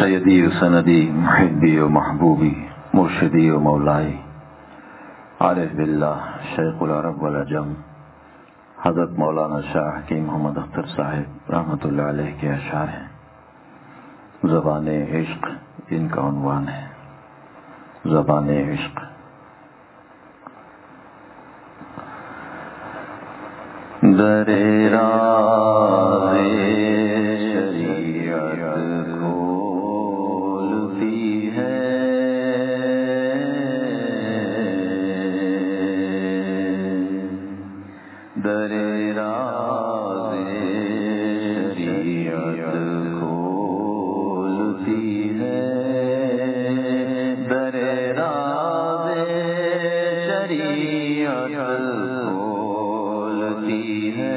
سیدی و سندی محبی و محبوبی مرشدی و مولائی عارف باللہ شیخ العرب والعجم حضرت مولانا شاہ حکیم محمد اختر صاحب رحمۃ اللہ علیہ کے اشعار ہیں. زبان عشق ان کا عنوان ہے. زبان عشق. درے راز شریعت کھولتی ہے، درے راز شریعت کھولتی ہے، درے راز شریعت کھولتی ہے.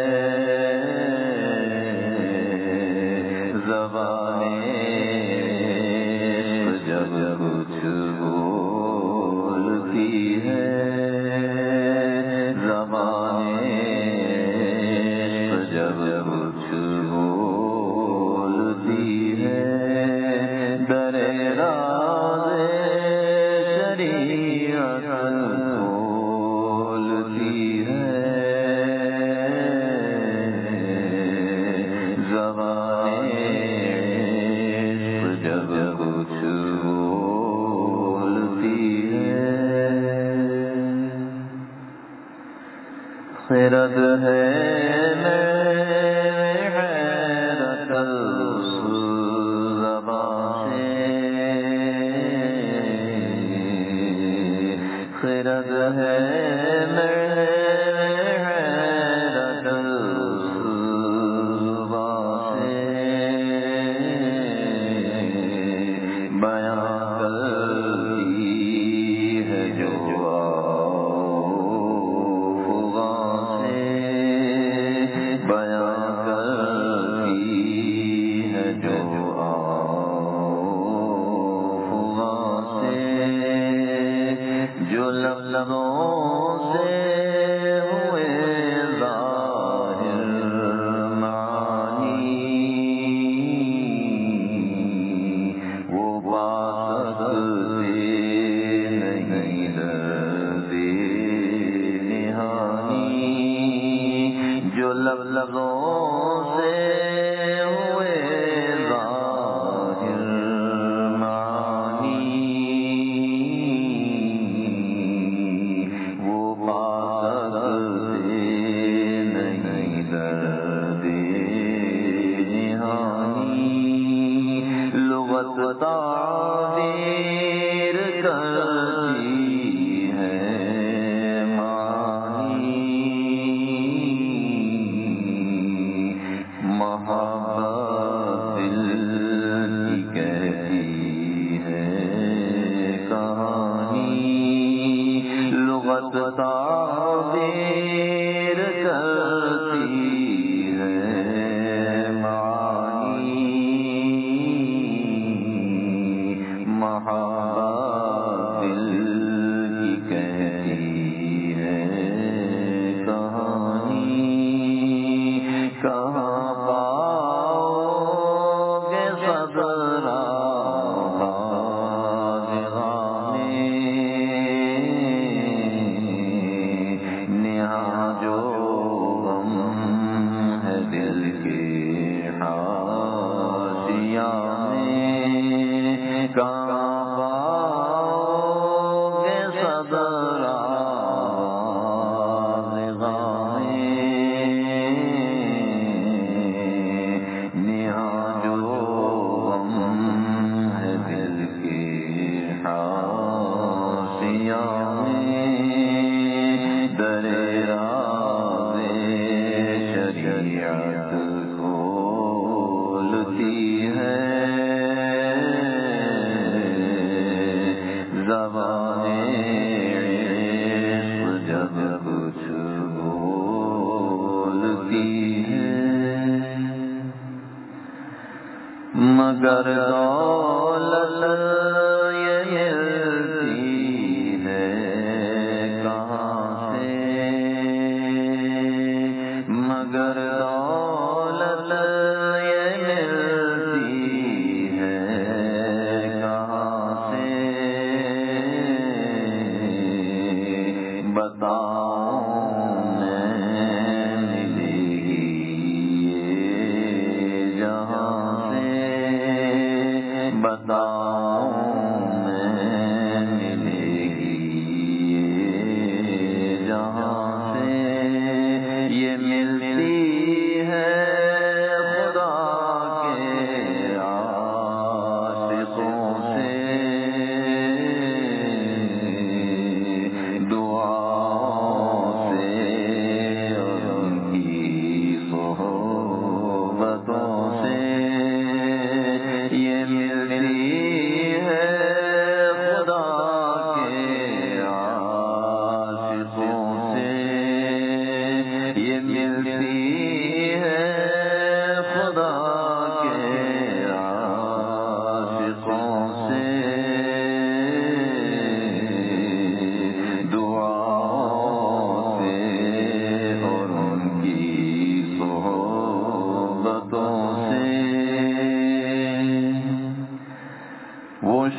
زبان جب کچھ بولتی ہے، زبان جب کچھ بولتی ہے، درے راز شریعت کھولتی ہے. زبان جب کچھ بولتی ہے. خرد ہے حیرت اس زبان سے، خرد ہے حیرت اس زبان سے، بیاں کرتی ہے جو افغان سے، بیاں کرتی ہے جو افغان سے، جو لفظوں سے ہوئے ظاہر معانی، وہ بات نہیں درد نہانی، جو لفظوں سے ہوئے ظاہر معانی، وہ بات نہیں درد نہانی. لغت تعبیر کرتی ہے معانی، محبت دل کی کہتی ہے کہانی، لغت تعبیر کرتی ہے معانی، محبت دل کی کہتی ہے کہانی. کہاں پاؤ گے صبر آغاز نہاں جو غم ہے دل کے حاشیہ میں، کہاں پاؤ گے صبر آغاز نہاں جو غم ہے دل کے حاشیہ میں، درے راز شریعت کھولتی ہے. زبان عشق جب کچھ بولتی ہے، مگر دولت یہ ملتی ہے کہاں سے، مگر دولت یہ ملتی ہے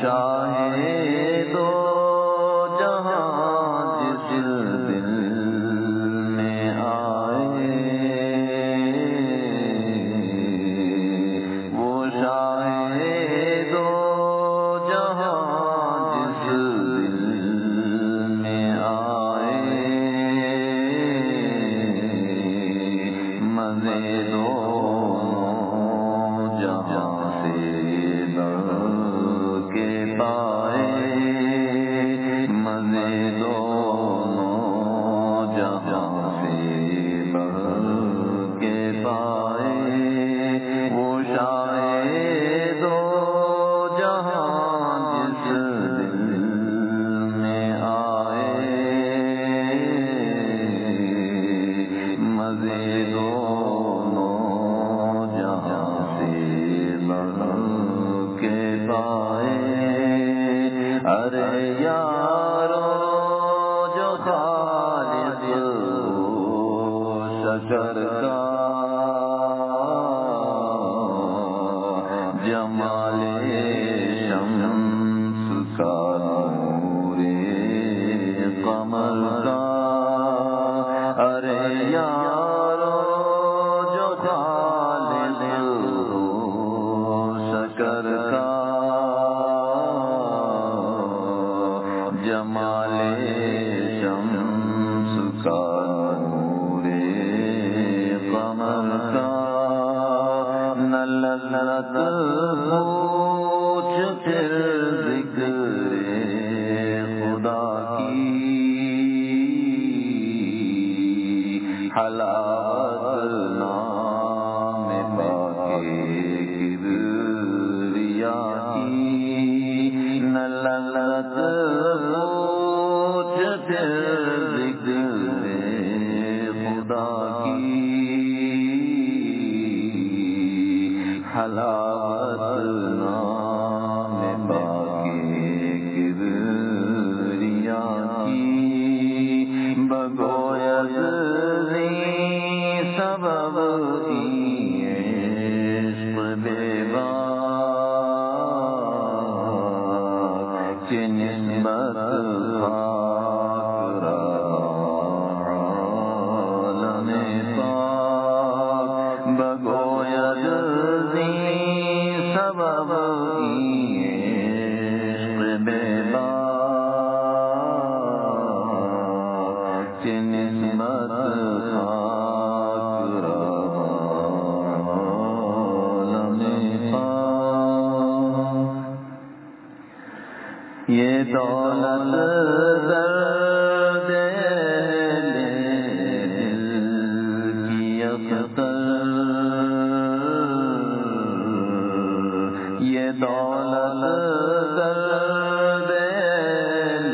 شاہد دو جہاں جس دل میں آئے، وہ شاہد دو جہاں جس دل میں آئے، مزے دو جہاں سے بڑھ کے پائے، مزے دونوں جہاں سے بڑھ کے پائے، وہ شاہد دو جہاں جس دل میں آئے، مزے دونوں جہاں سے بڑھ کے پائے۔ ارے یارو جو خالق شکر کا جمال شمس کا نور قمر کا، ارے یارو جو خالق شکر کا جمال شمس کا نور قمر کا، نہ لذت پوچھ پھر ذکر خدا کی، حلاوت نام پاکے کبریا کی، نہ لذت پوچھ پھر ذکر خدا کی، حلاوت نام پاکے کبریا کی، بگوید سبب کی عشق بے باک کی نسبت خاک عالم پاک، بگوید سبب کی عشق بے باک کی نسبت خاک عالم پاک، یہ دولت درد دل کی اختر، یہ دولت درد دل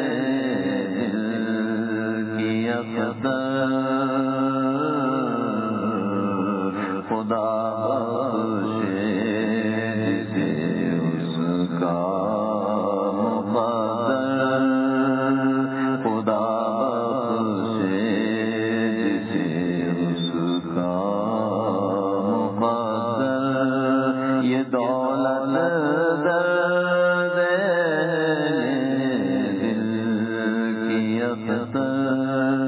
کی اختر، خدا بخشے جسے اس کا مقدر، خدا بخشے جسے اس کا مقدر، یہ دولت درد دل کی اختر،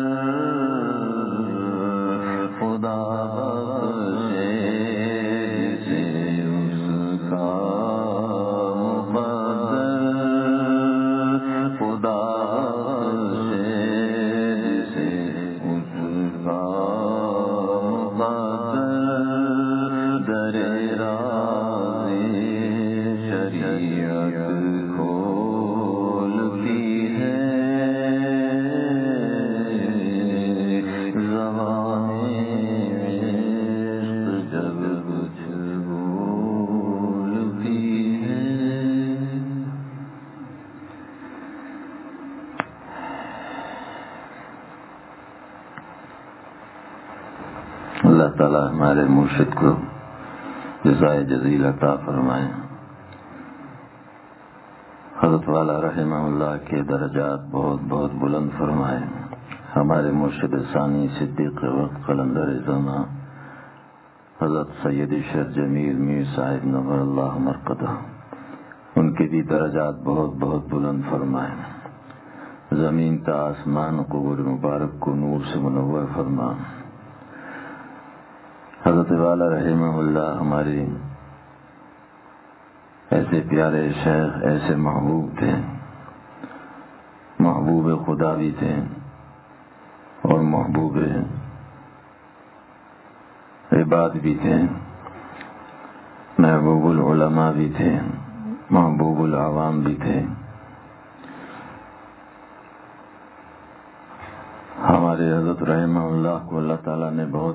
خدا بخشے جسے اس کا مقدر، خدا بخشے جسے اس کا مقدر، در راز شریعت کھولتی ہے زبان عشق جب کچھ بولتی ہے۔ اللہ تعالیٰ ہمارے مرشد کو جزائے جزیل عطا فرمائے، حضرت والا رحمہ اللہ کے درجات بہت بہت بلند فرمائے، ہمارے مرشد ثانی صدیق وقت قلندر زماں حضرت سید شیخ جمیل میر صاحب نور اللہ مرقدہ، ان کے بھی درجات بہت بہت بلند فرمائے، زمین تا آسمان قبر مبارک کو نور سے منور فرما۔ حضرت والا رحمہ اللہ ہمارے ایسے پیارے شیخ، ایسے محبوب تھے، محبوب خدا بھی تھے اور محبوب عباد بھی تھے، محبوب العلماء بھی تھے، محبوب العوام بھی تھے۔ ہمارے حضرت رحمہ اللہ کو اللہ تعالیٰ نے بہت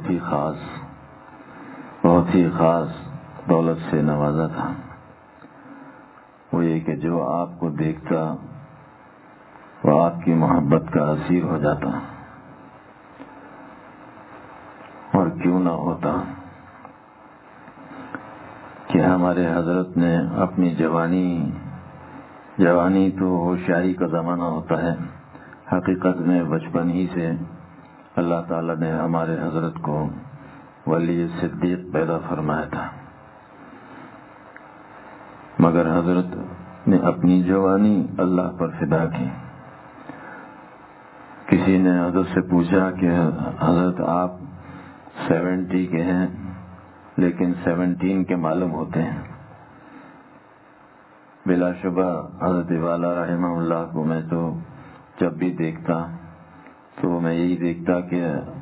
ہی خاص دولت سے نوازا تھا، وہ یہ کہ جو آپ کو دیکھتا وہ آپ کی محبت کا اسیر ہو جاتا، اور کیوں نہ ہوتا کہ ہمارے حضرت نے اپنی جوانی تو ہوشیاری کا زمانہ ہوتا ہے، حقیقت میں بچپن ہی سے اللہ تعالیٰ نے ہمارے حضرت کو ولی صدیق پیدا فرمایا تھا، مگر حضرت نے اپنی جوانی اللہ پر فدا کی۔ کسی نے حضرت سے پوچھا کہ حضرت آپ 70 کے ہیں لیکن 17 کے معلوم ہوتے ہیں۔ بلا شبہ حضرت والا رحمہ اللہ کو میں تو جب بھی دیکھتا تو میں یہی دیکھتا کہ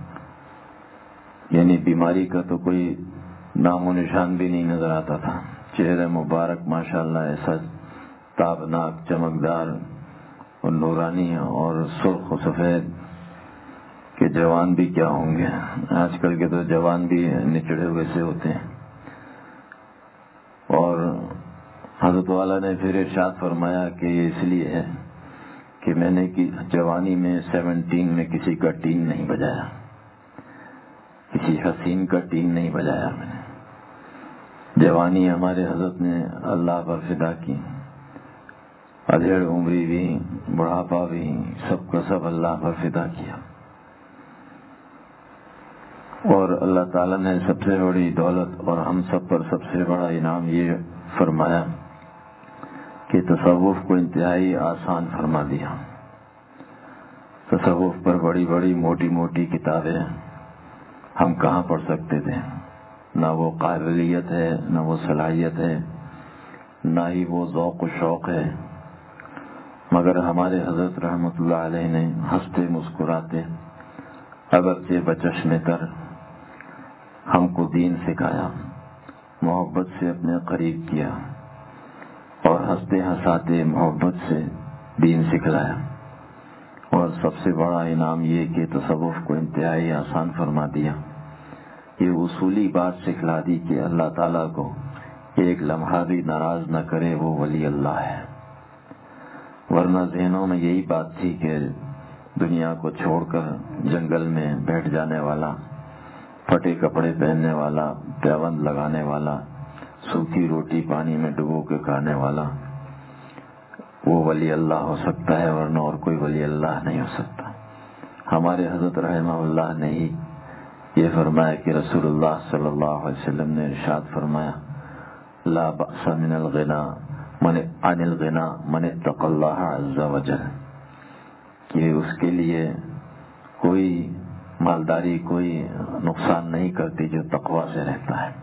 یعنی بیماری کا تو کوئی نام و نشان بھی نہیں نظر آتا تھا، چہرہ مبارک ماشاءاللہ ایسا تابناک، چمکدار اور نورانی اور سرخ و سفید کہ جوان بھی کیا ہوں گے، آج کل کے تو جوان بھی نچڑے ہوئے سے ہوتے ہیں۔ اور حضرت والا نے پھر ارشاد فرمایا کہ یہ اس لیے ہے کہ میں نے جوانی میں 17 میں کسی کا ٹین نہیں بجایا، کسی حسین کا ٹین نہیں بجایا میں نے۔ جوانی ہمارے حضرت نے اللہ پر فدا کی، ادھیڑ عمری بھی، بڑھاپا بھی، سب کا سب اللہ پر فدا کیا۔ اور اللہ تعالیٰ نے سب سے بڑی دولت اور ہم سب پر سب سے بڑا انعام یہ فرمایا کہ تصوف کو انتہائی آسان فرما دیا۔ تصوف پر بڑی بڑی موٹی موٹی کتابیں ہم کہاں پڑھ سکتے تھے، نہ وہ قابلیت ہے، نہ وہ صلاحیت ہے، نہ ہی وہ ذوق و شوق ہے، مگر ہمارے حضرت رحمۃ اللہ علیہ نے ہنستے مسکراتے اگرچہ بچشم تر ہم کو دین سکھایا، محبت سے اپنے قریب کیا اور ہنستے ہنساتے محبت سے دین سکھلایا۔ اور سب سے بڑا انعام یہ کہ تصوف کو انتہائی آسان فرما دیا، یہ اصولی بات سکھلا دی کہ اللہ تعالیٰ کو ایک لمحہ بھی ناراض نہ کرے وہ ولی اللہ ہے۔ ورنہ ذہنوں میں یہی بات تھی کہ دنیا کو چھوڑ کر جنگل میں بیٹھ جانے والا، پھٹے کپڑے پہننے والا، پیوند لگانے والا، سوکھی روٹی پانی میں ڈبو کے کھانے والا وہ ولی اللہ ہو سکتا ہے، ورنہ اور کوئی ولی اللہ نہیں ہو سکتا۔ ہمارے حضرت رحمہ اللہ نے ہی یہ فرمایا کہ رسول اللہ صلی اللہ علیہ وسلم نے ارشاد فرمایا لا بأس من الغنا عن الغنا من اتقى اللہ عز وجل، کہ اس کے لیے کوئی مالداری کوئی نقصان نہیں کرتی جو تقوی سے رہتا ہے۔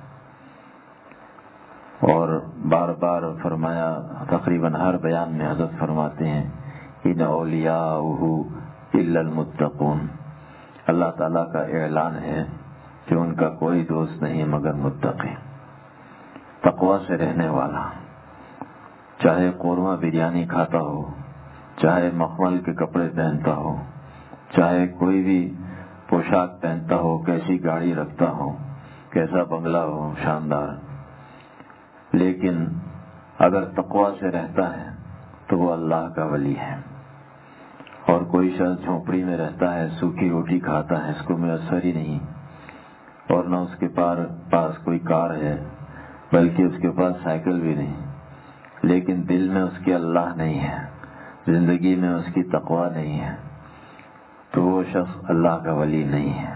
اور بار بار فرمایا، تقریباً ہر بیان میں حضرت فرماتے ہیں ان اولیاءہ الا المتقون، اللہ تعالیٰ کا اعلان ہے کہ ان کا کوئی دوست نہیں مگر متقی، تقوی سے رہنے والا، چاہے قورمہ بریانی کھاتا ہو، چاہے مخمل کے کپڑے پہنتا ہو، چاہے کوئی بھی پوشاک پہنتا ہو، کیسی گاڑی رکھتا ہو، کیسا بنگلہ ہو شاندار، لیکن اگر تقوی سے رہتا ہے تو وہ اللہ کا ولی ہے۔ اور کوئی شخص جھونپڑی میں رہتا ہے، سوکھی روٹی کھاتا ہے، اس کو میسر ہی نہیں، اور نہ اس کے پاس کوئی کار ہے، بلکہ اس کے پاس سائیکل بھی نہیں، لیکن دل میں اس کے اللہ نہیں ہے، زندگی میں اس کی تقوی نہیں ہے، تو وہ شخص اللہ کا ولی نہیں ہے۔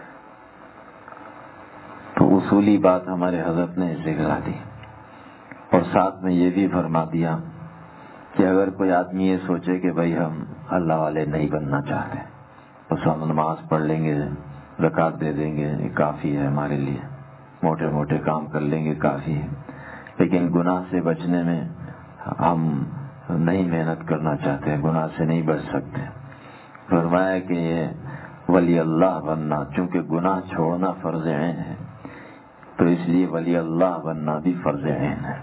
تو اصولی بات ہمارے حضرت نے سکھلا دی، اور ساتھ میں یہ بھی فرما دیا کہ اگر کوئی آدمی یہ سوچے کہ بھائی ہم اللہ والے نہیں بننا چاہتے، بس ہم نماز پڑھ لیں گے، زکوٰۃ دے دیں گے، یہ کافی ہے ہمارے لیے، موٹے موٹے کام کر لیں گے کافی ہے، لیکن گناہ سے بچنے میں ہم نہیں محنت کرنا چاہتے، گناہ سے نہیں بچ سکتے، فرمایا کہ یہ ولی اللہ بننا، چونکہ گناہ چھوڑنا فرض عین ہے تو اس لیے ولی اللہ بننا بھی فرض عین ہے،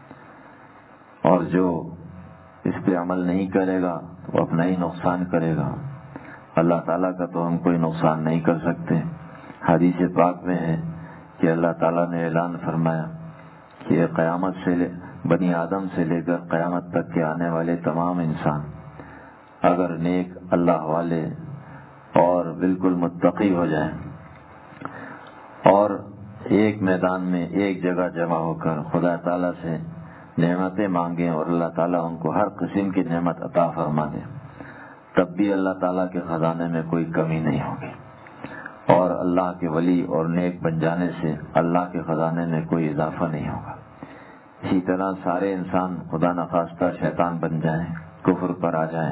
اور جو اس پہ عمل نہیں کرے گا وہ اپنا ہی نقصان کرے گا، اللہ تعالیٰ کا تو ہم کوئی نقصان نہیں کر سکتے۔ حدیث پاک میں ہے کہ اللہ تعالیٰ نے اعلان فرمایا کہ قیامت سے بنی آدم سے لے کر قیامت تک کے آنے والے تمام انسان اگر نیک اللہ والے اور بالکل متقی ہو جائیں اور ایک میدان میں ایک جگہ جمع ہو کر خدا تعالیٰ سے نعمتیں مانگیں اور اللہ تعالیٰ ان کو ہر قسم کی نعمت عطا فرما دے، تب بھی اللہ تعالیٰ کے خزانے میں کوئی کمی نہیں ہوگی، اور اللہ کے ولی اور نیک بن جانے سے اللہ کے خزانے میں کوئی اضافہ نہیں ہوگا۔ اسی طرح سارے انسان خدا نخواستہ شیطان بن جائیں، کفر پر آ جائیں،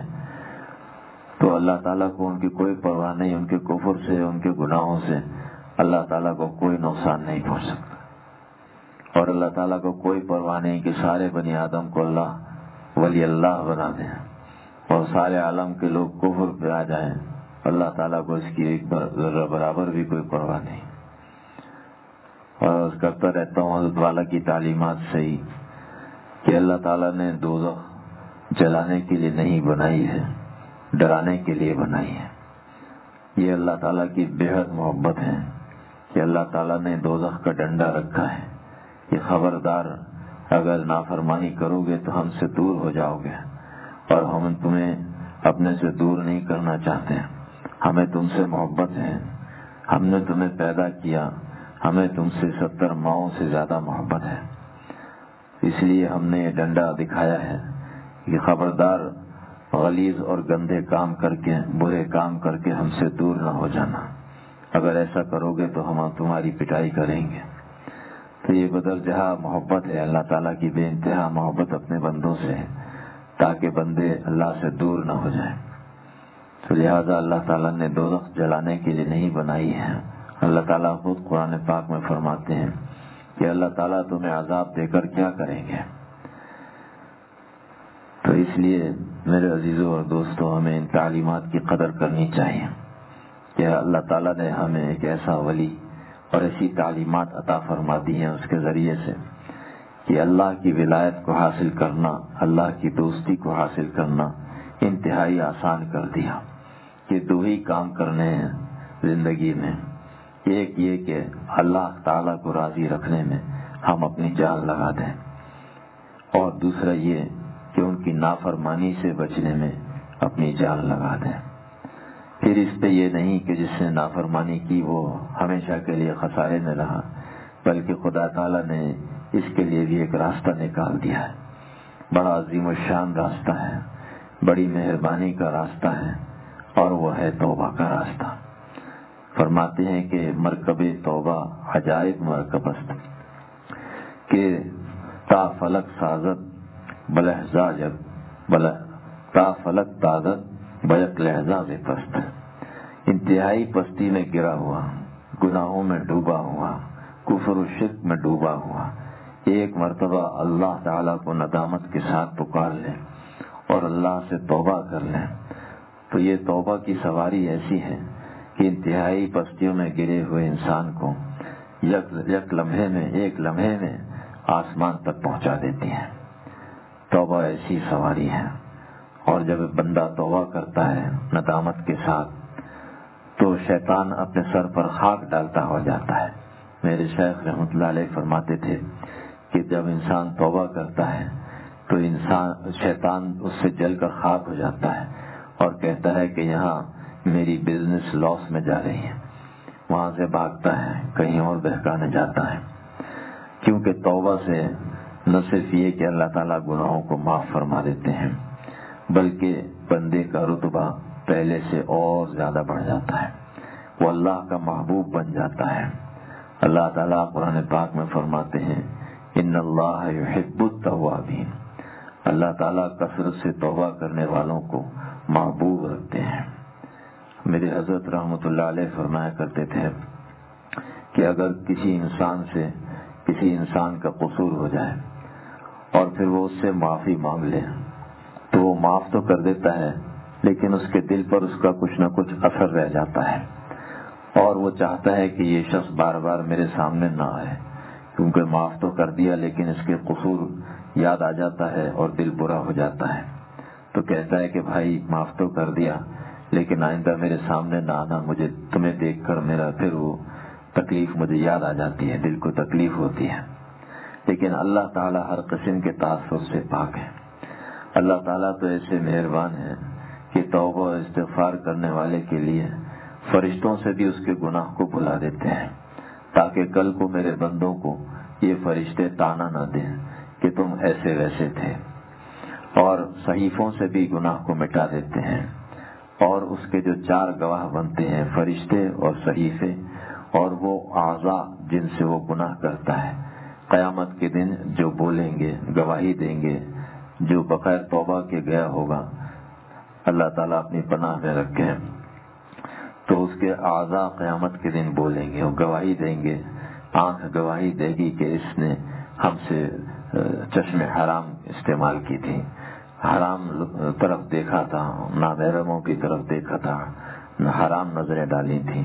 تو اللہ تعالیٰ کو ان کی کوئی پرواہ نہیں، ان کے کفر سے، ان کے گناہوں سے اللہ تعالیٰ کو کوئی نقصان نہیں پہنچ سکتا، اور اللہ تعالیٰ کو کوئی پرواہ نہیں کہ سارے بنی آدم کو اللہ ولی اللہ بنا دیں اور سارے عالم کے لوگ کفر پہ آ جائیں، اللہ تعالیٰ کو اس کی ایک ذرہ برابر بھی کوئی پرواہ نہیں۔ اور عرض کرتا رہتا ہوں حضرت والا کی تعلیمات سے ہی کہ اللہ تعالیٰ نے دوزخ جلانے کے لیے نہیں بنائی ہے، ڈرانے کے لیے بنائی ہے۔ یہ اللہ تعالیٰ کی بےحد محبت ہے کہ اللہ تعالیٰ نے دوزخ کا ڈنڈا رکھا ہے کہ خبردار اگر نافرمانی کرو گے تو ہم سے دور ہو جاؤ گے، اور ہم تمہیں اپنے سے دور نہیں کرنا چاہتے، ہمیں تم سے محبت ہے، ہم نے تمہیں پیدا کیا، ہمیں تم سے 70 ماؤں سے زیادہ محبت ہے، اس لیے ہم نے یہ ڈنڈا دکھایا ہے کہ خبردار غلیظ اور گندے کام کر کے، برے کام کر کے ہم سے دور نہ ہو جانا، اگر ایسا کرو گے تو ہم تمہاری پٹائی کریں گے۔ تو یہ بدرجہ محبت ہے، اللہ تعالیٰ کی بے انتہا محبت اپنے بندوں سے ہے تاکہ بندے اللہ سے دور نہ ہو جائیں۔ تو لہذا اللہ تعالیٰ نے دوزخ جلانے کے لیے نہیں بنائی ہے۔ اللہ تعالیٰ خود قرآن پاک میں فرماتے ہیں کہ اللہ تعالیٰ تمہیں عذاب دے کر کیا کریں گے۔ تو اس لیے میرے عزیزوں اور دوستوں، ہمیں ان تعلیمات کی قدر کرنی چاہیے کہ اللہ تعالیٰ نے ہمیں ایک ایسا ولی اور ایسی تعلیمات عطا فرما دی ہیں اس کے ذریعے سے کہ اللہ کی ولایت کو حاصل کرنا، اللہ کی دوستی کو حاصل کرنا انتہائی آسان کر دیا کہ دو ہی کام کرنے ہیں زندگی میں، ایک یہ کہ اللہ تعالیٰ کو راضی رکھنے میں ہم اپنی جان لگا دیں، اور دوسرا یہ کہ ان کی نافرمانی سے بچنے میں اپنی جان لگا دیں۔ پھر اس پہ یہ نہیں کہ جس نے نافرمانی کی وہ ہمیشہ کے لیے خسارے میں رہا، بلکہ خدا تعالیٰ نے اس کے لیے بھی ایک راستہ نکال دیا ہے، بڑا عظیم الشان راستہ ہے، بڑی مہربانی کا راستہ ہے، اور وہ ہے توبہ کا راستہ۔ فرماتے ہیں کہ مرکب توبہ عجائب مرکب است کہ تا فلک سازت بلحظہ جب تا فلک تازت بیک لہجہ بے پست، انتہائی پستی میں گرا ہوا، گناہوں میں ڈوبا ہوا، کفر و شرک میں ڈوبا ہوا، ایک مرتبہ اللہ تعالیٰ کو ندامت کے ساتھ پکار لیں اور اللہ سے توبہ کر لیں، تو یہ توبہ کی سواری ایسی ہے کہ انتہائی پستیوں میں گرے ہوئے انسان کو ایک لمحے میں آسمان تک پہنچا دیتی ہے۔ توبہ ایسی سواری ہے، اور جب بندہ توبہ کرتا ہے ندامت کے ساتھ تو شیطان اپنے سر پر خاک ڈالتا ہو جاتا ہے۔ میرے شیخ رحمۃ اللہ علیہ فرماتے تھے کہ جب انسان توبہ کرتا ہے تو شیطان اس سے جل کر خاک ہو جاتا ہے اور کہتا ہے کہ یہاں میری بزنس لاس میں جا رہی ہے، وہاں سے بھاگتا ہے، کہیں اور بہکانے جاتا ہے، کیونکہ توبہ سے نہ صرف یہ کہ اللہ تعالیٰ گناہوں کو معاف فرما دیتے ہیں، بلکہ بندے کا رتبہ پہلے سے اور زیادہ بڑھ جاتا ہے، وہ اللہ کا محبوب بن جاتا ہے۔ اللہ تعالیٰ قرآن پاک میں فرماتے ہیں ان اللہ یحب التوابین، اللہ تعالیٰ کثرت سے توبہ کرنے والوں کو محبوب رکھتے ہیں۔ میرے حضرت رحمۃ اللہ علیہ فرمایا کرتے تھے کہ اگر کسی انسان سے کسی انسان کا قصور ہو جائے اور پھر وہ اس سے معافی مانگ لے تو وہ معاف تو کر دیتا ہے، لیکن اس کے دل پر اس کا کچھ نہ کچھ اثر رہ جاتا ہے، اور وہ چاہتا ہے کہ یہ شخص بار بار میرے سامنے نہ آئے، کیونکہ معاف تو کر دیا لیکن اس کے قصور یاد آ جاتا ہے اور دل برا ہو جاتا ہے۔ تو کہتا ہے کہ بھائی معاف تو کر دیا لیکن آئندہ میرے سامنے نہ آنا، مجھے تمہیں دیکھ کر میرا پھر وہ تکلیف مجھے یاد آ جاتی ہے، دل کو تکلیف ہوتی ہے۔ لیکن اللہ تعالیٰ ہر قسم کے تاثر سے پاک ہے۔ اللہ تعالیٰ تو ایسے مہربان ہے کہ توبہ و استغفار کرنے والے کے لیے فرشتوں سے بھی اس کے گناہ کو بھلا دیتے ہیں، تاکہ کل کو میرے بندوں کو یہ فرشتے تانا نہ دیں کہ تم ایسے ویسے تھے، اور صحیفوں سے بھی گناہ کو مٹا دیتے ہیں، اور اس کے جو 4 گواہ بنتے ہیں، فرشتے اور صحیفے اور وہ اعضاء جن سے وہ گناہ کرتا ہے، قیامت کے دن جو بولیں گے، گواہی دیں گے، جو بغیر توبہ کے گیا ہوگا، اللہ تعالیٰ اپنی پناہ میں رکھے، تو اس کے اعضاء قیامت کے دن بولیں گے اور گواہی دیں گے۔ آنکھ گواہی دے گی کہ اس نے ہم سے چشم حرام استعمال کی تھی، حرام طرف دیکھا تھا، نامحرموں کی طرف دیکھا تھا، حرام نظریں ڈالی تھی۔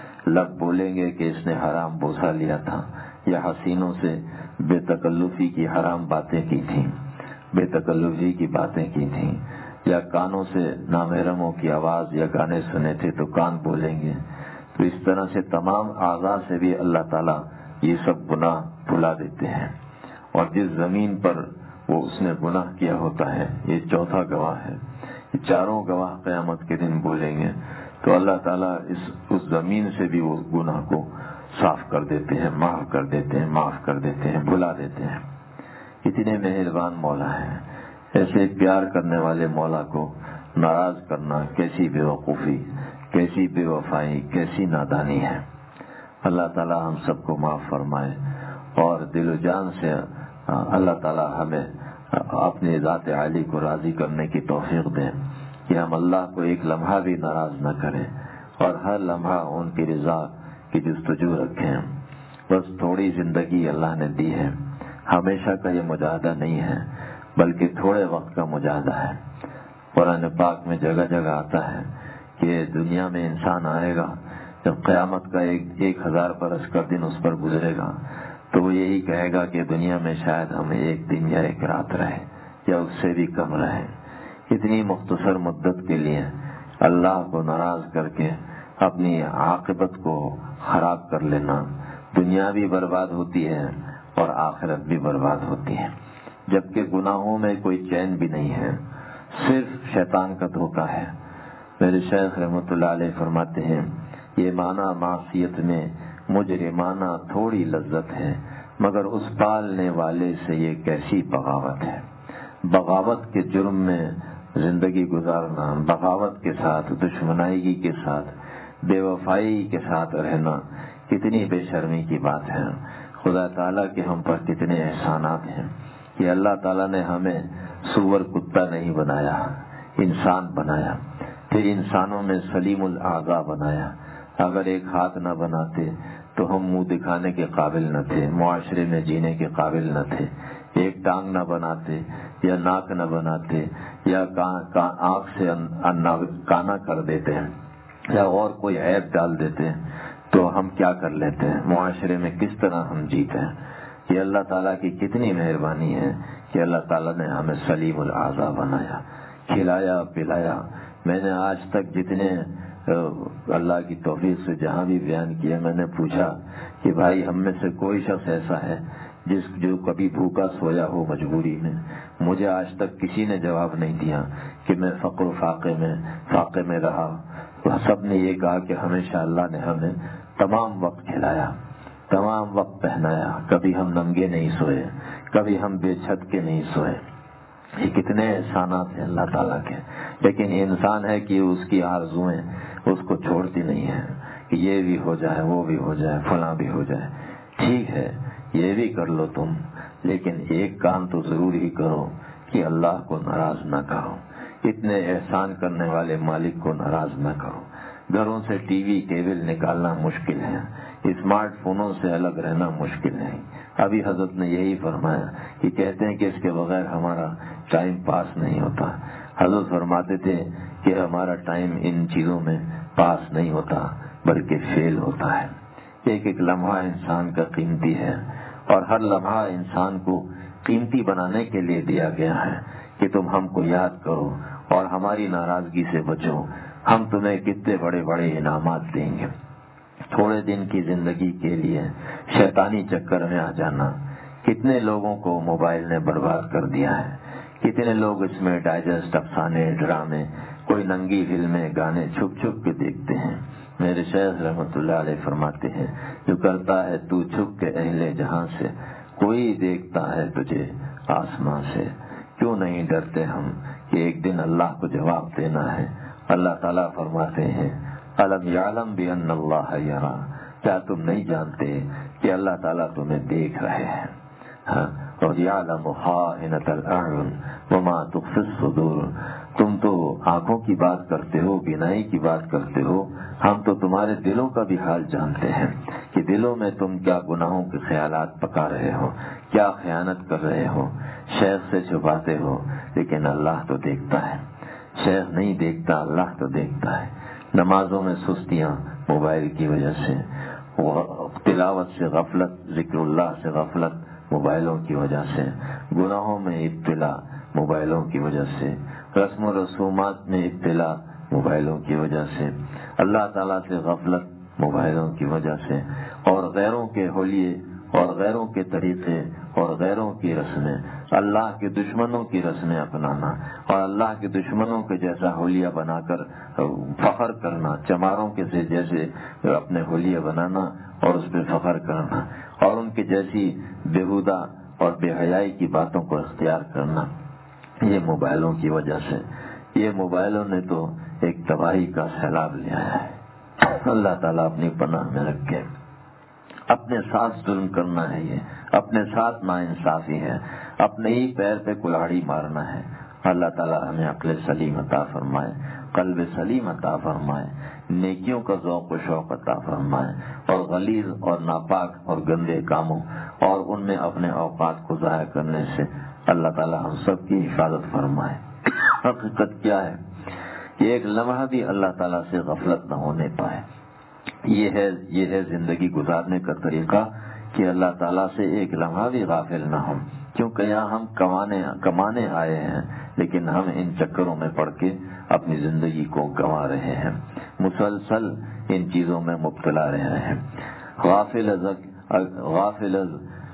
لب بولیں گے کہ اس نے حرام بوسہ لیا تھا، یا حسینوں سے بے تکلفی کی حرام باتیں کی تھیں، بے تکلفی کی باتیں کی تھیں، یا کانوں سے نامحرموں کی آواز یا گانے سنے تھے تو کان بولیں گے۔ تو اس طرح سے تمام اعضاء سے بھی اللہ تعالیٰ یہ سب گناہ بھلا دیتے ہیں، اور جس زمین پر وہ اس نے گناہ کیا ہوتا ہے، یہ 4تھا گواہ ہے، یہ 4 گواہ قیامت کے دن بولیں گے، تو اللہ تعالیٰ اس زمین سے بھی وہ گناہ کو صاف کر دیتے ہیں، معاف کر دیتے ہیں، معاف کر دیتے ہیں، بھلا دیتے ہیں۔ اتنے مہربان مولا ہیں۔ ایسے پیار کرنے والے مولا کو ناراض کرنا کیسی بے وقوفی، کیسی بے وفائی، کیسی نادانی ہے۔ اللہ تعالیٰ ہم سب کو معاف فرمائے، اور دل و جان سے اللہ تعالیٰ ہمیں اپنی ذات عالی کو راضی کرنے کی توفیق دیں کہ ہم اللہ کو ایک لمحہ بھی ناراض نہ کریں، اور ہر لمحہ ان کی رضا کی جستجو رکھیں۔ بس تھوڑی زندگی اللہ نے دی ہے، ہمیشہ کا یہ مجاہدہ نہیں ہے بلکہ تھوڑے وقت کا مجاہدہ ہے۔ قرآن پاک میں جگہ جگہ آتا ہے کہ دنیا میں انسان آئے گا، جب قیامت کا 1000 برس کا دن اس پر گزرے گا تو وہ یہی کہے گا کہ دنیا میں شاید ہمیں 1 دن یا 1 رات رہے، یا اس سے بھی کم رہے۔ اتنی مختصر مدت کے لیے اللہ کو ناراض کر کے اپنی عاقبت کو خراب کر لینا، دنیا بھی برباد ہوتی ہے اور آخرت بھی برباد ہوتی ہے، جبکہ گناہوں میں کوئی چین بھی نہیں ہے، صرف شیطان کا دھوکہ ہے۔ میرے شیخ رحمۃ اللہ علیہ فرماتے ہیں، یہ معنی معصیت میں مجرمانہ تھوڑی لذت ہے، مگر اس پالنے والے سے یہ کیسی بغاوت ہے۔ بغاوت کے جرم میں زندگی گزارنا، بغاوت کے ساتھ، دشمنائی کے ساتھ، بے وفائی کے ساتھ رہنا کتنی بے شرمی کی بات ہے۔ خدا تعالیٰ کے ہم پر کتنے احسانات ہیں کہ اللہ تعالیٰ نے ہمیں سور کتا نہیں بنایا، انسان بنایا، پھر انسانوں میں سلیم الاعضاء بنایا۔ اگر ایک ہاتھ نہ بناتے تو ہم منہ دکھانے کے قابل نہ تھے، معاشرے میں جینے کے قابل نہ تھے۔ ایک ٹانگ نہ بناتے، یا ناک نہ بناتے، یا آنکھ سے کانا کر دیتے ہیں، یا اور کوئی عیب ڈال دیتے تو ہم کیا کر لیتے ہیں، معاشرے میں کس طرح ہم جیتے ہیں۔ یہ اللہ تعالیٰ کی کتنی مہربانی ہے کہ اللہ تعالیٰ نے ہمیں سلیم الاعضاء بنایا، کھلایا پلایا۔ میں نے آج تک جتنے اللہ کی توفیق سے جہاں بھی بیان کیا، میں نے پوچھا کہ بھائی ہم میں سے کوئی شخص ایسا ہے جو کبھی بھوکا سویا ہو مجبوری میں؟ مجھے آج تک کسی نے جواب نہیں دیا کہ میں فقر و فاقے میں رہا۔ سب نے یہ کہا کہ ہمیشہ اللہ نے ہمیں تمام وقت کھلایا، تمام وقت پہنایا، کبھی ہم ننگے نہیں سوئے، کبھی ہم بے چھت کے نہیں سوئے۔ یہ کتنے احسانات ہیں اللہ تعالیٰ کے، لیکن انسان ہے کہ اس کی آرزویں اس کو چھوڑتی نہیں ہیں کہ یہ بھی ہو جائے، وہ بھی ہو جائے، فلاں بھی ہو جائے۔ ٹھیک ہے، یہ بھی کر لو تم، لیکن ایک کام تو ضرور ہی کرو کہ اللہ کو ناراض نہ کرو، اتنے احسان کرنے والے مالک کو ناراض نہ کرو۔ گھروں سے ٹی وی کیبل نکالنا مشکل ہے، اسمارٹ فونوں سے الگ رہنا مشکل ہے۔ ابھی حضرت نے یہی فرمایا کہ کہتے ہیں کہ اس کے بغیر ہمارا ٹائم پاس نہیں ہوتا۔ حضرت فرماتے تھے کہ ہمارا ٹائم ان چیزوں میں پاس نہیں ہوتا بلکہ فیل ہوتا ہے۔ ایک ایک لمحہ انسان کا قیمتی ہے، اور ہر لمحہ انسان کو قیمتی بنانے کے لیے دیا گیا ہے کہ تم ہم کو یاد کرو اور ہماری ناراضگی سے بچو، ہم تمہیں کتنے بڑے بڑے انعامات دیں گے۔ تھوڑے دن کی زندگی کے لیے شیطانی چکر میں آ جانا، کتنے لوگوں کو موبائل نے برباد کر دیا ہے، کتنے لوگ اس میں ڈائجسٹ، افسانے، ڈرامے، کوئی ننگی فلمیں، گانے چھپ چھپ کے دیکھتے ہیں۔ میرے شیخ رحمۃ اللہ علیہ فرماتے ہیں، جو کرتا ہے تو چھپ کے اہل جہاں سے، کوئی دیکھتا ہے تجھے آسمان سے۔ کیوں نہیں ڈرتے ہم کہ ایک دن اللہ کو جواب دینا ہے؟ اللہ تعالیٰ فرماتے ہیں الم یعلم بان اللہ یرا، کیا تم نہیں جانتے کہ اللہ تعالیٰ تمہیں دیکھ رہے ہیں؟ اور یعلم خائنۃ الاعین وما تخفی الصدور، تم تو آنکھوں کی بات کرتے ہو، بینائی کی بات کرتے ہو، ہم تو تمہارے دلوں کا بھی حال جانتے ہیں کہ دلوں میں تم کیا گناہوں کے خیالات پکا رہے ہو، کیا خیانت کر رہے ہو، شیخ سے چھپاتے ہو، لیکن اللہ تو دیکھتا ہے۔ شیخ نہیں دیکھتا، اللہ تو دیکھتا ہے۔ نمازوں میں سستیاں موبائل کی وجہ سے، تلاوت سے غفلت، ذکر اللہ سے غفلت موبائلوں کی وجہ سے، گناہوں میں ابتلا موبائلوں کی وجہ سے، رسم و رسومات میں ابتلا موبائلوں کی وجہ سے، اللہ تعالیٰ سے غفلت موبائلوں کی وجہ سے، اور غیروں کے حلیے اور غیروں کے طریقے اور غیروں کی رسمیں، اللہ کے دشمنوں کی رسمیں اپنانا اور اللہ کے دشمنوں کے جیسا حلیہ بنا کر فخر کرنا، چماروں کے سے جیسے اپنے حلیہ بنانا اور اس پہ فخر کرنا، اور ان کے جیسی بےہودہ اور بے حیائی کی باتوں کو اختیار کرنا، یہ موبائلوں کی وجہ سے۔ یہ موبائلوں نے تو ایک تباہی کا سیلاب لے آیا ہے۔ اللہ تعالیٰ اپنی پناہ میں رکھے۔ اپنے ساتھ ظلم کرنا ہے، یہ اپنے ساتھ ناانصافی ہے، اپنے ہی پیر پہ کلاڑی مارنا ہے۔ اللہ تعالیٰ ہمیں عقل سلیم عطا فرمائے، قلب سلیم عطا فرمائے، نیکیوں کا ذوق و شوق عطا فرمائے، اور غلیظ اور ناپاک اور گندے کاموں اور ان میں اپنے اوقات کو ضائع کرنے سے اللہ تعالیٰ ہم سب کی حفاظت فرمائے۔ حقیقت کیا ہے کہ ایک لمحہ بھی اللہ تعالیٰ سے غفلت نہ ہونے پائے۔ یہ ہے زندگی گزارنے کا طریقہ کہ اللہ تعالیٰ سے ایک لمحہ بھی غافل نہ ہوں، کیونکہ یہاں ہم کمانے آئے ہیں، لیکن ہم ان چکروں میں پڑ کے اپنی زندگی کو گنوا رہے ہیں، مسلسل ان چیزوں میں مبتلا رہے ہیں۔ غافل از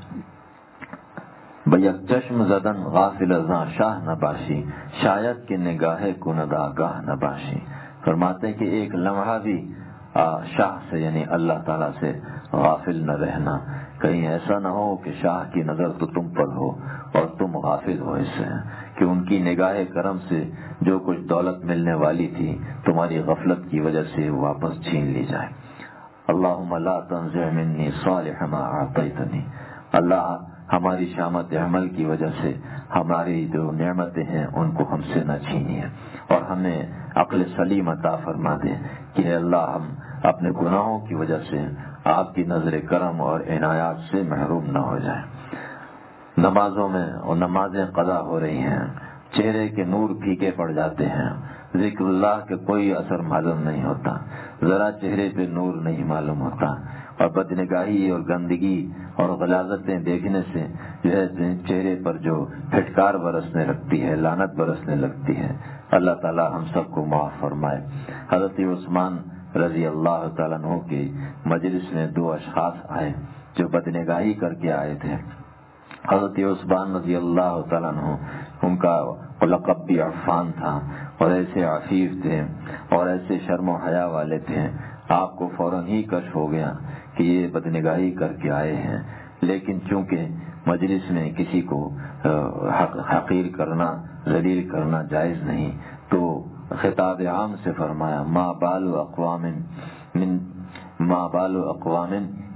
بیک چشم زدن غافل ازاں شاہ نباشی، شاید کہ نگاہ کند آگاہ نباشی۔ فرماتے ہیں کہ ایک لمحہ بھی شاہ سے یعنی اللہ تعالیٰ سے غافل نہ رہنا، کہیں ایسا نہ ہو کہ شاہ کی نظر تو تم پر ہو اور تم غافل ہو اس سے، کہ ان کی نگاہ کرم سے جو کچھ دولت ملنے والی تھی تمہاری غفلت کی وجہ سے واپس چھین لی جائے۔ اللہم لا تنزع منی صالح ما اعطیتنی، اللہ ہماری شامت عمل کی وجہ سے ہماری جو نعمتیں ہیں ان کو ہم سے نہ چھینیے، اور ہمیں عقل سلیم عطا فرما دے کہ اللہ ہم اپنے گناہوں کی وجہ سے آپ کی نظر کرم اور عنایات سے محروم نہ ہو جائیں۔ نمازوں میں اور نمازیں قضا ہو رہی ہیں، چہرے کے نور پھیکے پڑ جاتے ہیں، ذکر اللہ کے کوئی اثر معلوم نہیں ہوتا، ذرا چہرے پہ نور نہیں معلوم ہوتا، اور بدنگاہی اور گندگی اور غلاظتیں دیکھنے سے جو ہے چہرے پر جو پھٹکار برسنے لگتی ہے، لعنت برسنے لگتی ہے۔ اللہ تعالی ہم سب کو معاف فرمائے۔ حضرت عثمان رضی اللہ تعالیٰ عنہ کی مجلس میں دو اشخاص آئے جو بدنگاہی کر کے آئے تھے۔ حضرت عثمان رضی اللہ تعالیٰ عنہ، ان کا لقب بھی عفان تھا، اور ایسے عفیف تھے اور ایسے شرم و حیا والے تھے، آپ کو فوراً ہی کشف ہو گیا کہ یہ بدنگاہی کر کے آئے ہیں، لیکن چونکہ مجلس میں کسی کو حقیر کرنا، ذلیل کرنا جائز نہیں، تو خطاب عام سے فرمایا ما بال اقوام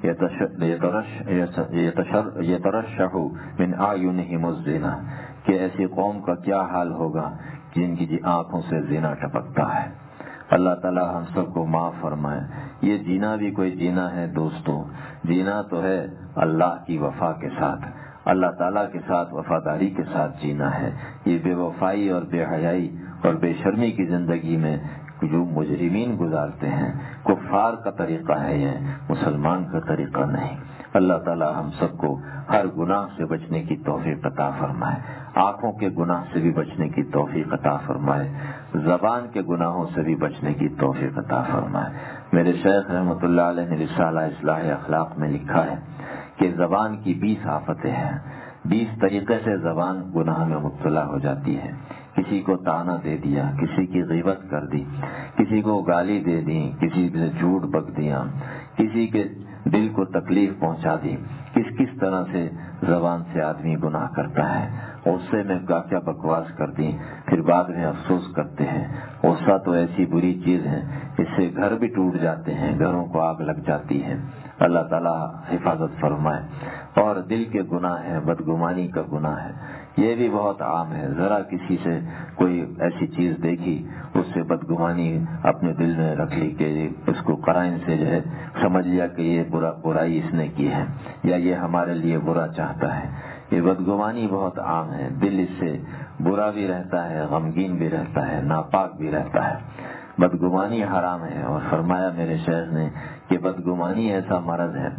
یترشح من اعینہم الزنا، کہ ایسی قوم کا کیا حال ہوگا جن کی آنکھوں سے زنا ٹپکتا ہے۔ اللہ تعالی ہم سب کو معاف فرمائے۔ یہ جینا بھی کوئی جینا ہے دوستو، جینا تو ہے اللہ کی وفا کے ساتھ، اللہ تعالیٰ کے ساتھ وفاداری کے ساتھ جینا ہے۔ یہ بے وفائی اور بے حیائی اور بے شرمی کی زندگی میں جو مجرمین گزارتے ہیں، کفار کا طریقہ ہے، یہ مسلمان کا طریقہ نہیں۔ اللہ تعالیٰ ہم سب کو ہر گناہ سے بچنے کی توفیق عطا فرمائے، آنکھوں کے گناہ سے بھی بچنے کی توفیق عطا فرمائے، زبان کے گناہوں سے بھی بچنے کی توفیق عطا فرمائے۔ میرے شیخ رحمۃ اللہ علیہ نے رسالہ اصلاح اخلاق میں لکھا ہے کہ زبان کی 20 آفتیں ہیں، 20 طریقے سے زبان گناہ میں مبتلا ہو جاتی ہے۔ کسی کو طعنہ دے دیا، کسی کی غیبت کر دی، کسی کو گالی دے دی، کسی سے جھوٹ بک دیا، کسی کے دل کو تکلیف پہنچا دی۔ کس طرح سے زبان سے آدمی گناہ کرتا ہے، غصے میں کیا بکواس کر دی، پھر بعد میں افسوس کرتے ہیں۔ غصہ تو ایسی بری چیز ہے، اس سے گھر بھی ٹوٹ جاتے ہیں، گھروں کو آگ لگ جاتی ہے۔ اللہ تعالیٰ حفاظت فرمائے۔ اور دل کے گناہ ہے، بدگمانی کا گناہ ہے، یہ بھی بہت عام ہے۔ ذرا کسی سے کوئی ایسی چیز دیکھی، اس سے بدگمانی اپنے دل میں رکھ لی کہ اس کو قرائن سے جو ہے سمجھ لیا کہ یہ برائی اس نے کی ہے یا یہ ہمارے لیے برا چاہتا ہے۔ یہ بدگمانی بہت عام ہے، دل اس سے برا بھی رہتا ہے، غمگین بھی رہتا ہے، ناپاک بھی رہتا ہے۔ بدگمانی حرام ہے، اور فرمایا میرے شیخ نے کہ بدگمانی ایسا مرض ہے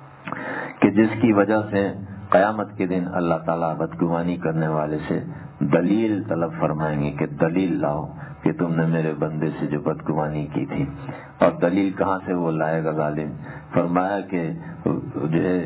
کہ جس کی وجہ سے قیامت کے دن اللہ تعالیٰ بدگمانی کرنے والے سے دلیل طلب فرمائیں گے کہ دلیل لاؤ کہ تم نے میرے بندے سے جو بدگمانی کی تھی۔ اور دلیل کہاں سے وہ لائے گا ظالم؟ فرمایا کہ جو ہے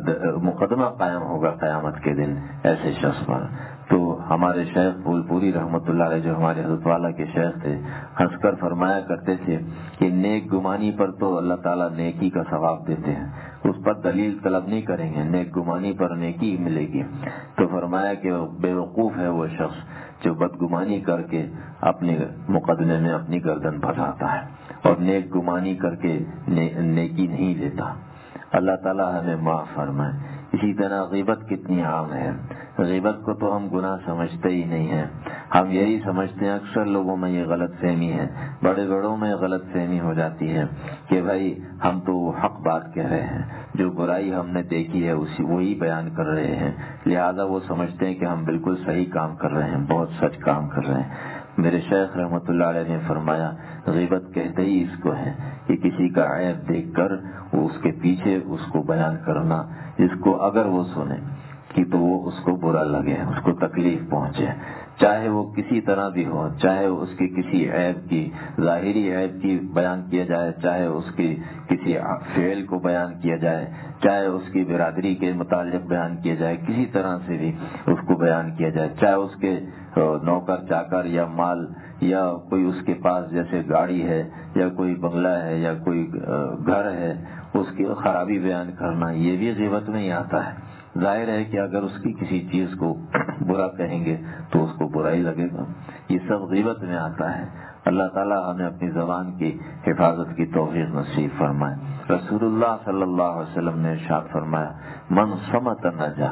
مقدمہ قائم ہوگا قیامت کے دن ایسے شخص پر۔ تو ہمارے شیخ پھول پوری رحمۃ اللہ علیہ جو ہمارے حضرت والا کے شیخ تھے، ہنس کر فرمایا کرتے تھے کہ نیک گمانی پر تو اللہ تعالیٰ نیکی کا ثواب دیتے ہیں، اس پر دلیل طلب نہیں کریں گے، نیک گمانی پر نیکی ملے گی۔ تو فرمایا کہ بے وقوف ہے وہ شخص جو بدگمانی کر کے اپنے مقدمے میں اپنی گردن پھنساتا ہے اور نیک گمانی کر کے نیکی نہیں لیتا۔ اللہ تعالیٰ ہمیں معاف فرمائے۔ اسی طرح غیبت کتنی عام ہے، غیبت کو تو ہم گناہ سمجھتے ہی نہیں ہیں، ہم یہی سمجھتے ہیں۔ اکثر لوگوں میں یہ غلط فہمی ہے، بڑے بڑوں میں غلط فہمی ہو جاتی ہے کہ بھائی ہم تو حق بات کہہ رہے ہیں، جو برائی ہم نے دیکھی ہے وہی بیان کر رہے ہیں، لہذا وہ سمجھتے ہیں کہ ہم بالکل صحیح کام کر رہے ہیں، بہت سچ کام کر رہے ہیں۔ میرے شیخ رحمۃ اللہ علیہ نے فرمایا غیبت کہتے ہی اس کو ہے کہ کسی کا عیب دیکھ کر وہ اس کے پیچھے اس کو بیان کرنا، جس کو اگر وہ سنے کہ تو وہ اس کو برا لگے، اس کو تکلیف پہنچے، چاہے وہ کسی طرح بھی ہو، چاہے اس کی کسی عیب کی ظاہری عیب کی بیان کیا جائے، چاہے اس کی کسی فعل کو بیان کیا جائے، چاہے اس کی برادری کے متعلق بیان کیا جائے، کسی طرح سے بھی اس کو بیان کیا جائے، چاہے اس کے نوکر چاکر یا مال یا کوئی اس کے پاس جیسے گاڑی ہے یا کوئی بنگلہ ہے یا کوئی گھر ہے، اس کی خرابی بیان کرنا، یہ بھی غیبت میں ہی آتا ہے۔ ظاہر ہے کہ اگر اس کی کسی چیز کو برا کہیں گے تو اس کو برا ہی لگے گا، یہ سب غیبت میں آتا ہے۔ اللہ تعالیٰ ہمیں اپنی زبان کی حفاظت کی توفیق نصیب فرمائے۔ رسول اللہ صلی اللہ علیہ وسلم نے ارشاد فرمایا من صمت نجا،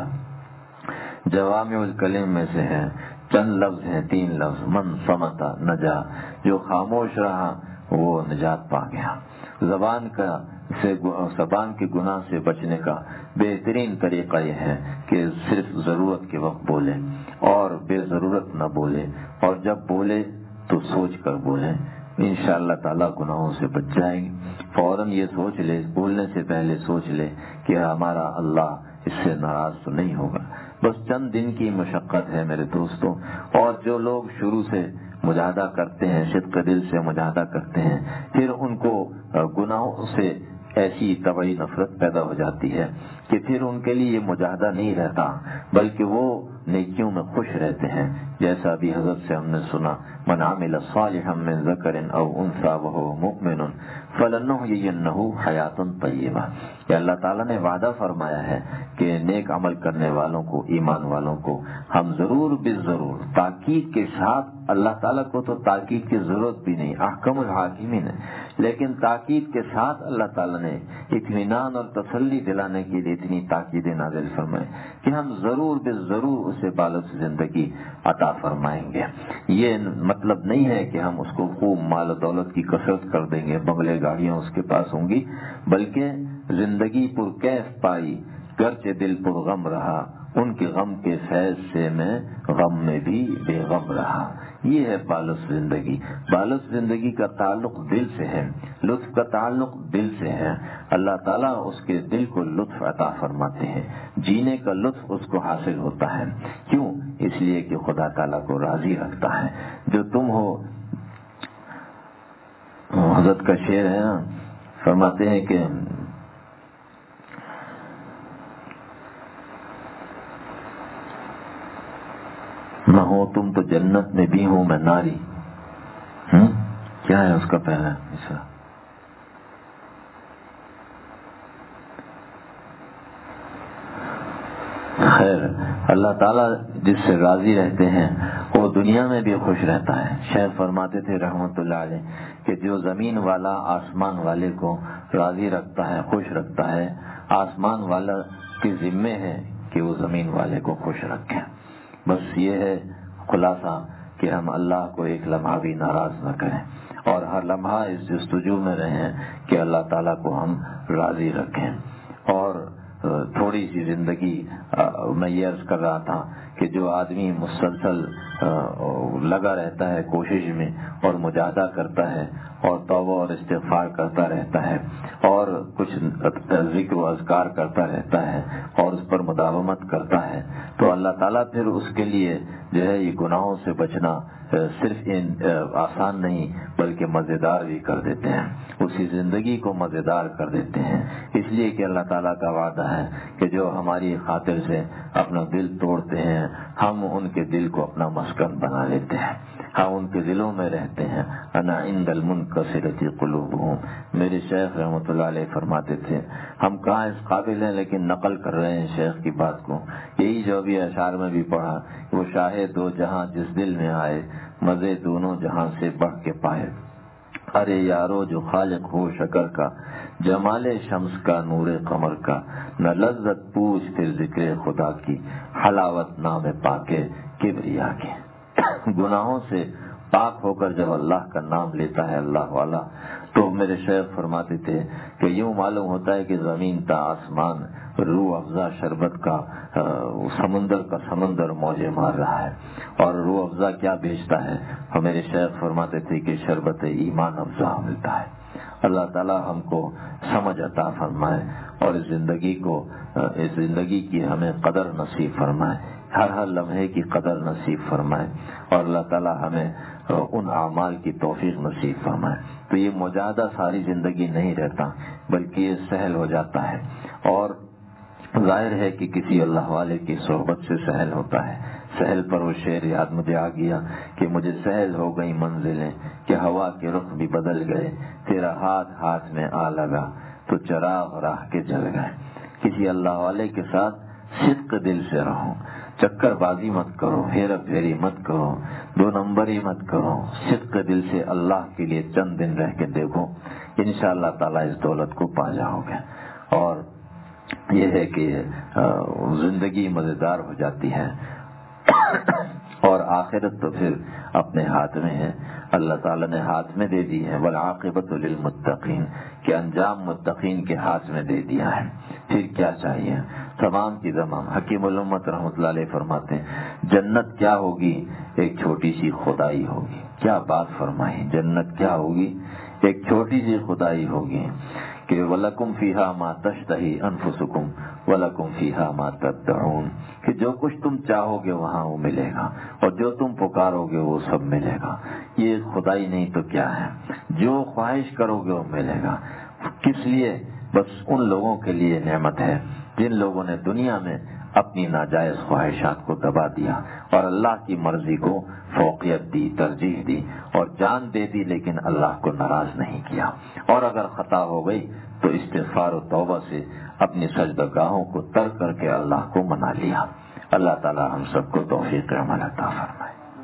جوامع الکلم میں سے ہے، چند لفظ ہیں، 3 لفظ، من صمت نجا، جو خاموش رہا وہ نجات پا گیا۔ زبان کے گناہ سے بچنے کا بہترین طریقہ یہ ہے کہ صرف ضرورت کے وقت بولے اور بے ضرورت نہ بولے، اور جب بولے تو سوچ کر بولیں، انشاءاللہ تعالیٰ گناہوں سے بچ جائیں گے۔ فوراً یہ سوچ لے، بولنے سے پہلے سوچ لے کہ ہمارا اللہ اس سے ناراض تو نہیں ہوگا۔ بس چند دن کی مشقت ہے میرے دوستوں، اور جو لوگ شروع سے مجاہدہ کرتے ہیں، صدق دل سے مجاہدہ کرتے ہیں، پھر ان کو گناہوں سے ایسی طبعی نفرت پیدا ہو جاتی ہے کہ پھر ان کے لیے یہ مجاہدہ نہیں رہتا، بلکہ وہ نیکیوں میں خوش رہتے ہیں، جیسا بھی حضرت سے ہم نے سنا، من عمل صالحا من ذکر او انثی وهو مؤمن فلنحیینہ حیاۃ طیبہ، کہ اللہ تعالیٰ نے وعدہ فرمایا ہے کہ نیک عمل کرنے والوں کو، ایمان والوں کو ہم ضرور بالضرور، تاکید کے ساتھ، اللہ تعالیٰ کو تو تاکید کی ضرورت بھی نہیں، احکم الحاکمین ہے، لیکن تاکید کے ساتھ اللہ تعالیٰ نے اطمینان اور تسلی دلانے کے لیے اتنی تاکیدیں نازل فرمائے کہ ہم ضرور بالضرور اسے بالغ زندگی عطا فرمائیں گے۔ یہ مطلب نہیں ہے کہ ہم اس کو خوب مال و دولت کی کثرت کر دیں گے، بنگلے گاڑیاں اس کے پاس ہوں گی، بلکہ زندگی پر کیف پائی گرچہ دل پر غم رہا، ان کے غم کے فیض سے میں غم میں بھی بے غم رہا۔ یہ ہے بالغ زندگی۔ بالغ زندگی کا تعلق دل سے ہے، لطف کا تعلق دل سے ہے۔ اللہ تعالیٰ اس کے دل کو لطف عطا فرماتے ہیں، جینے کا لطف اس کو حاصل ہوتا ہے۔ کیوں؟ اس لیے کہ خدا تعالیٰ کو راضی رکھتا ہے۔ جو تم ہو، حضرت کا شعر ہے نا، فرماتے ہیں کہ نہ ہو تم تو جنت میں بھی ہوں میں ناری۔ کیا ہے اس کا پہلا حصہ؟ خیر، اللہ تعالیٰ جس سے راضی رہتے ہیں وہ دنیا میں بھی خوش رہتا ہے۔ شیخ فرماتے تھے رحمت اللہ علیہ کہ جو زمین والا آسمان والے کو راضی رکھتا ہے، خوش رکھتا ہے، آسمان والا کے ذمے ہے کہ وہ زمین والے کو خوش رکھے۔ بس یہ ہے خلاصہ کہ ہم اللہ کو ایک لمحہ بھی ناراض نہ کریں، اور ہر لمحہ اس جستجو میں رہیں کہ اللہ تعالیٰ کو ہم راضی رکھیں۔ اور تھوڑی سی زندگی، میں یہ عرض کر رہا تھا کہ جو آدمی مسلسل لگا رہتا ہے کوشش میں اور مجاہدہ کرتا ہے اور توبہ اور استغفار کرتا رہتا ہے اور کچھ ذکر و اذکار کرتا رہتا ہے اور اس پر مداومت کرتا ہے، تو اللہ تعالیٰ پھر اس کے لیے جو ہے یہ گناہوں سے بچنا صرف آسان نہیں بلکہ مزیدار بھی کر دیتے ہیں، اسی زندگی کو مزیدار کر دیتے ہیں۔ اس لیے کہ اللہ تعالیٰ کا وعدہ ہے کہ جو ہماری خاطر سے اپنا دل توڑتے ہیں ہم ان کے دل کو اپنا مسکن بنا لیتے ہیں، ہم ان کے دلوں میں رہتے ہیں۔ انا عند المنکسرۃ قلوبہم، میرے شیخ رحمۃ اللہ علیہ فرماتے تھے، ہم کہاں اس قابل ہیں لیکن نقل کر رہے ہیں شیخ کی بات کو، یہی جو ابھی اشعار میں بھی پڑھا، وہ شاہ دو جہاں جس دل میں آئے مزے دونوں جہاں سے بڑھ کے پائے۔ ارے یارو جو خالق ہو شکر کا، جمال شمس کا، نور قمر کا، نہ لذت پوچھ پھر ذکر خدا کی، حلاوت نام پاکے کبریا کے۔ گناہوں سے پاک ہو کر جب اللہ کا نام لیتا ہے اللہ والا، تو میرے شیخ فرماتے تھے کہ یوں معلوم ہوتا ہے کہ زمین تا آسمان روح افزا شربت کا سمندر موجیں مار رہا ہے، اور روح افزا کیا بیچتا ہے؟ اور میرے شیخ فرماتے تھے کہ شربت ایمان افزا ملتا ہے۔ اللہ تعالی ہم کو سمجھ عطا فرمائے اور اس زندگی کی ہمیں قدر نصیب فرمائے، ہر لمحے کی قدر نصیب فرمائے، اور اللہ تعالی ہمیں ان اعمال کی توفیق نصیب فرمائے۔ تو یہ مجاہدہ ساری زندگی نہیں رہتا بلکہ یہ سہل ہو جاتا ہے، اور ظاہر ہے کہ کسی اللہ والے کی صحبت سے سہل ہوتا ہے۔ سہل پر وہ شعر یاد مجھے آ گیا کہ مجھے سہل ہو گئی منزلیں کہ ہوا کے رخ بھی بدل گئے، تیرا ہاتھ میں آ لگا تو چراغ راہ کے جل گئے۔ کسی اللہ والے کے ساتھ صدق دل سے رہو، چکر بازی مت کرو، ہیرا پھیری مت کرو، دو نمبری مت کرو، صدق دل سے اللہ کے لیے چند دن رہ کے دیکھو، انشاءاللہ تعالیٰ اس دولت کو پا جاؤ گے۔ اور یہ ہے کہ زندگی مزیدار ہو جاتی ہے اور آخرت تو پھر اپنے ہاتھ میں ہے، اللہ تعالیٰ نے ہاتھ میں دے دی ہے، والعاقبۃ للمتقین، کہ انجام متقین کے ہاتھ میں دے دیا ہے۔ پھر کیا چاہیے؟ تمام کی تمام۔ حکیم الامت رحمۃ اللہ علیہ فرماتے ہیں جنت کیا ہوگی؟ ایک چھوٹی سی خدائی ہوگی۔ کیا بات فرمائی! جنت کیا ہوگی؟ ایک چھوٹی سی خدائی ہوگی کہ وَلَكُمْ فِيهَا مَا تَشْتَهِي أَنفُسُكُمْ وَلَكُمْ فِيهَا مَا تَدَّعُونَ، کہ جو کچھ تم چاہو گے وہاں وہ ملے گا، اور جو تم پکارو گے وہ سب ملے گا۔ یہ خدائی نہیں تو کیا ہے؟ جو خواہش کرو گے وہ ملے گا۔ کس لیے؟ بس ان لوگوں کے لیے نعمت ہے جن لوگوں نے دنیا میں اپنی ناجائز خواہشات کو دبا دیا اور اللہ کی مرضی کو فوقیت دی، ترجیح دی اور جان دے دی، لیکن اللہ کو ناراض نہیں کیا۔ اور اگر خطا ہو گئی تو استغفار و توبہ سے اپنی سجدہ گاہوں کو ترک کر کے اللہ کو منا لیا۔ اللہ تعالی ہم سب کو توفیق عمل عطا فرمائے۔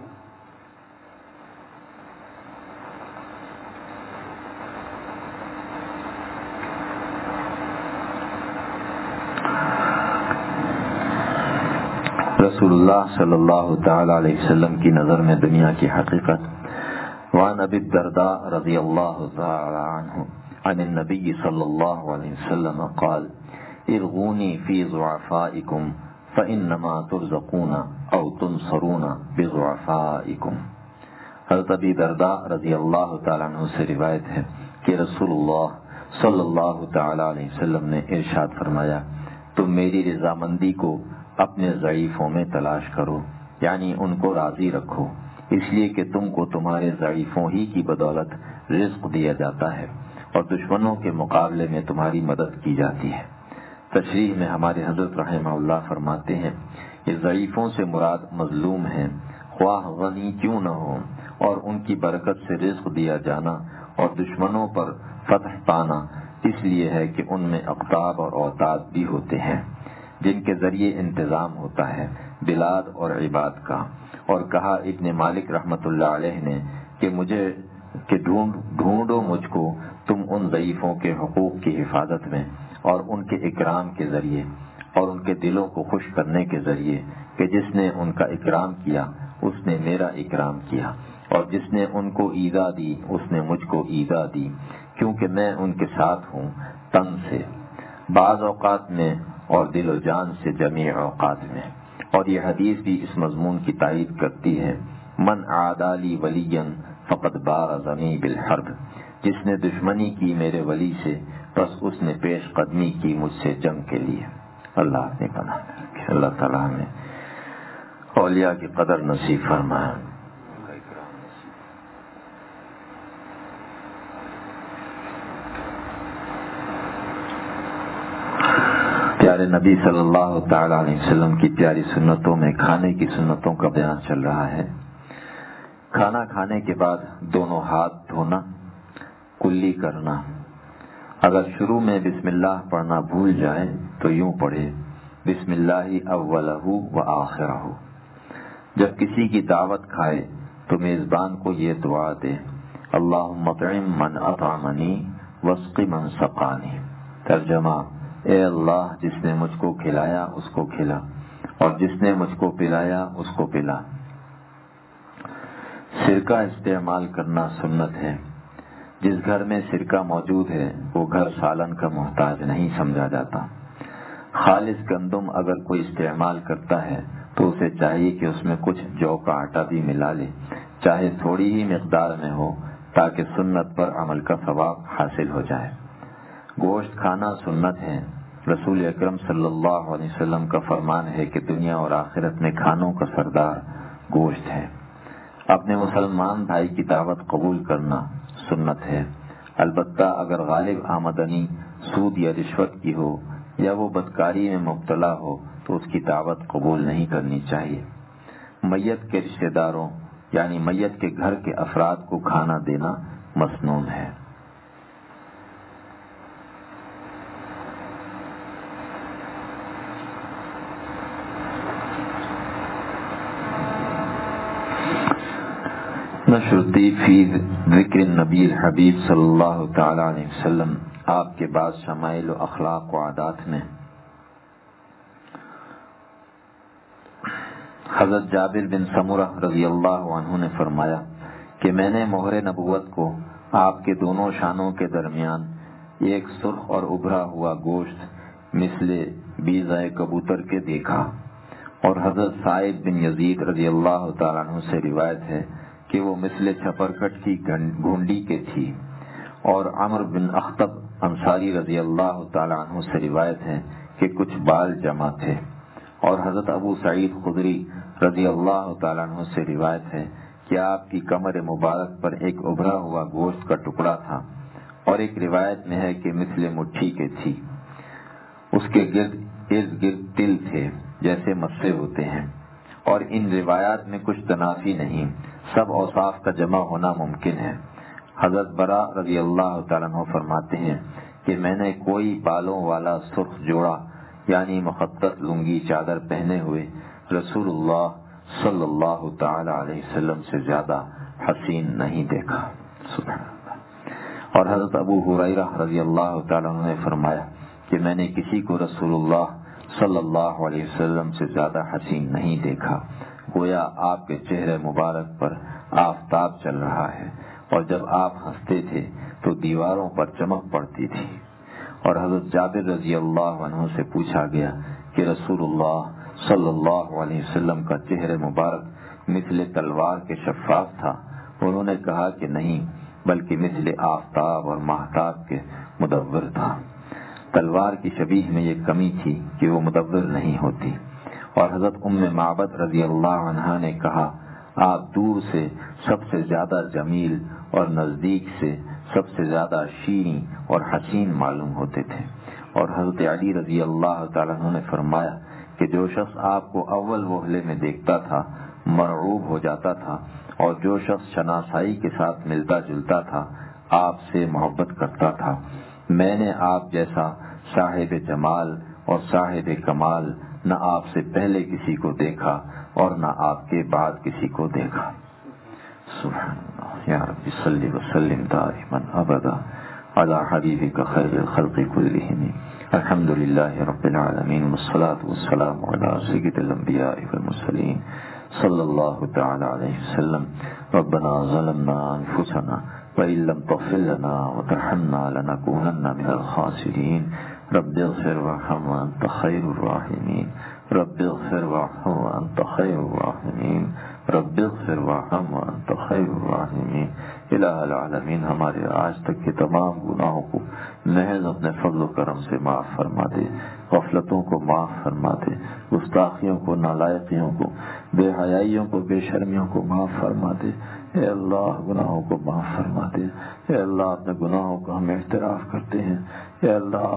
رسول اللہ صلی اللہ تعالی علیہ وسلم کی نظر میں دنیا کی حقیقت۔ وعن ابی الدرداء رضی اللہ تعالی عنہ عن النبی صلی اللہ علیہ وسلم قال ارغونی فی ضعفائکم فإنما ترزقون او تنصرون بضعفائکم۔ حضرت ابی الدرداء رضی اللہ تعالی عنہ سے روایت ہے کہ رسول اللہ صلی اللہ تعالی علیہ وسلم نے ارشاد فرمایا، تم میری رضامندی کو اپنے ضعیفوں میں تلاش کرو، یعنی ان کو راضی رکھو، اس لیے کہ تم کو تمہارے ضعیفوں ہی کی بدولت رزق دیا جاتا ہے اور دشمنوں کے مقابلے میں تمہاری مدد کی جاتی ہے۔ تشریح میں ہمارے حضرت رحمہ اللہ فرماتے ہیں، یہ ضعیفوں سے مراد مظلوم ہیں، خواہ غنی کیوں نہ ہو، اور ان کی برکت سے رزق دیا جانا اور دشمنوں پر فتح پانا اس لیے ہے کہ ان میں اقطاب اور اوتاد بھی ہوتے ہیں جن کے ذریعے انتظام ہوتا ہے بلاد اور عباد کا۔ اور کہا ابن مالک رحمت اللہ علیہ نے کہ ڈھونڈو مجھ کو تم ان ضعیفوں کے حقوق کی حفاظت میں اور ان کے اکرام کے ذریعے اور ان کے دلوں کو خوش کرنے کے ذریعے کہ جس نے ان کا اکرام کیا اس نے میرا اکرام کیا، اور جس نے ان کو ایذا دی اس نے مجھ کو ایذا دی، کیونکہ میں ان کے ساتھ ہوں تن سے بعض اوقات میں اور دل و جان سے جمیع اوقات میں۔ اور یہ حدیث بھی اس مضمون کی تائید کرتی ہے، من عادی لی ولیا فقد بارزنی بالحرب، جس نے دشمنی کی میرے ولی سے بس اس نے پیش قدمی کی مجھ سے جنگ کے لیے۔ اللہ اپنے پناہ میں رکھے۔ اللہ تعالیٰ ہمیں اولیاء کی قدر نصیب فرمائے۔ پیارے نبی صلی اللہ تعالی علیہ وسلم کی پیاری سنتوں میں کھانے کی سنتوں کا بیان چل رہا ہے۔ کھانا کھانے کے بعد دونوں ہاتھ دھونا، کلی کرنا۔ اگر شروع میں بسم اللہ پڑھنا بھول جائے تو یوں پڑھے، بسم اللہ اولہ و آخرہ۔ جب کسی کی دعوت کھائے تو میزبان کو یہ دعا دے، اللہم اطعم من اطعمنی واسق من سقانی۔ ترجمہ، اے اللہ جس نے مجھ کو کھلایا اس کو کھلا، اور جس نے مجھ کو پلایا اس کو پلا۔ سرکہ استعمال کرنا سنت ہے۔ جس گھر میں سرکہ موجود ہے وہ گھر سالن کا محتاج نہیں سمجھا جاتا۔ خالص گندم اگر کوئی استعمال کرتا ہے تو اسے چاہیے کہ اس میں کچھ جو کا آٹا بھی ملا لے، چاہے تھوڑی ہی مقدار میں ہو، تاکہ سنت پر عمل کا ثواب حاصل ہو جائے۔ گوشت کھانا سنت ہے۔ رسول اکرم صلی اللہ علیہ وسلم کا فرمان ہے کہ دنیا اور آخرت میں کھانوں کا سردار گوشت ہے۔ اپنے مسلمان بھائی کی دعوت قبول کرنا سنت ہے، البتہ اگر غالب آمدنی سود یا رشوت کی ہو یا وہ بدکاری میں مبتلا ہو تو اس کی دعوت قبول نہیں کرنی چاہیے۔ میت کے رشتہ داروں یعنی میت کے گھر کے افراد کو کھانا دینا مسنون ہے۔ نشرتی فی ذکر النبی الحبیب صلی اللہ تعالی علیہ وسلم، آپ کے بعض شمائل و اخلاق و عادات میں حضرت جابر بن سمرہ رضی اللہ عنہ نے فرمایا کہ میں نے مہر نبوت کو آپ کے دونوں شانوں کے درمیان ایک سرخ اور ابھرا ہوا گوشت مثل بیضہ کبوتر کے دیکھا، اور حضرت سعید بن یزید رضی اللہ تعالیٰ عنہ سے روایت ہے کہ وہ مثل چھپرکٹ کی گھونڈی کے تھی، اور عمر بن اخطب انصاری رضی اللہ تعالیٰ عنہ سے روایت ہے کہ کچھ بال جمع تھے، اور حضرت ابو سعید خدری رضی اللہ تعالیٰ عنہ سے روایت ہے کہ آپ کی کمر مبارک پر ایک ابھرا ہوا گوشت کا ٹکڑا تھا، اور ایک روایت میں ہے کہ مثل مٹھی کے تھی، اس کے ارد گرد تل تھے، جیسے مسے ہوتے ہیں، اور ان روایات میں کچھ تنافی نہیں، سب اوصاف کا جمع ہونا ممکن ہے۔ حضرت برا رضی اللہ تعالیٰ عنہ فرماتے ہیں کہ میں نے کوئی بالوں والا سرخ جوڑا یعنی مخطط لنگی چادر پہنے ہوئے رسول اللہ صلی اللہ تعالی علیہ وسلم سے زیادہ حسین نہیں دیکھا۔ سبحان اللہ۔ اور حضرت ابو ہریرہ رضی اللہ تعالیٰ عنہ نے فرمایا کہ میں نے کسی کو رسول اللہ صلی اللہ علیہ وسلم سے زیادہ حسین نہیں دیکھا، گویا آپ کے چہرے مبارک پر آفتاب چل رہا ہے، اور جب آپ ہنستے تھے تو دیواروں پر چمک پڑتی تھی۔ اور حضرت جابر رضی اللہ عنہ سے پوچھا گیا کہ رسول اللہ صلی اللہ علیہ وسلم کا چہرہ مبارک مثل تلوار کے شفاف تھا؟ انہوں نے کہا کہ نہیں، بلکہ مثل آفتاب اور ماہتاب کے مدور تھا۔ تلوار کی شبیہ میں یہ کمی تھی کہ وہ مدور نہیں ہوتی۔ اور حضرت ام معبد رضی اللہ عنہا نے کہا آپ دور سے سب سے زیادہ جمیل اور نزدیک سے سب سے زیادہ شیریں اور حسین معلوم ہوتے تھے۔ اور حضرت علی رضی اللہ تعالیٰ عنہ نے فرمایا کہ جو شخص آپ کو اول وہلے میں دیکھتا تھا مرعوب ہو جاتا تھا، اور جو شخص شناسائی کے ساتھ ملتا جلتا تھا آپ سے محبت کرتا تھا۔ میں نے آپ جیسا صاحب جمال اور صاحب کمال نہ آپ سے پہلے کسی کو دیکھا اور نہ آپ کے بعد کسی کو دیکھا۔ سبحان اللہ۔ یا رب صلی وسلم دائما ابدا علی حبیبک خیر الخلق کلہم۔ الحمد للہ رب العالمین، والصلاة والسلام علی سید الانبیاء والمرسلین صلی اللہ تعالی علیہ وسلم۔ ربنا ظلمنا انفسنا وإن لم تغفر لنا وترحمنا لنكونن من الخاسرين۔ رب اغفر وارحم وأنت خير الراحمين۔ رب اغفر وارحم وأنت خير الراحمين۔ رب اغفر وارحم وأنت خير الراحمين۔ الہ العالمین، ہمارے آج تک کے تمام گناہوں کو محض اپنے فضل و کرم سے معاف فرما دے، غفلتوں کو معاف فرما دے، گستاخیوں کو، نالائقیوں کو، بے حیائیوں کو، بے شرمیوں کو معاف فرما دے۔ اے اللہ گناہوں کو معاف فرما دے۔ اے اللہ اپنے گناہوں کو ہم اعتراف کرتے ہیں۔ اے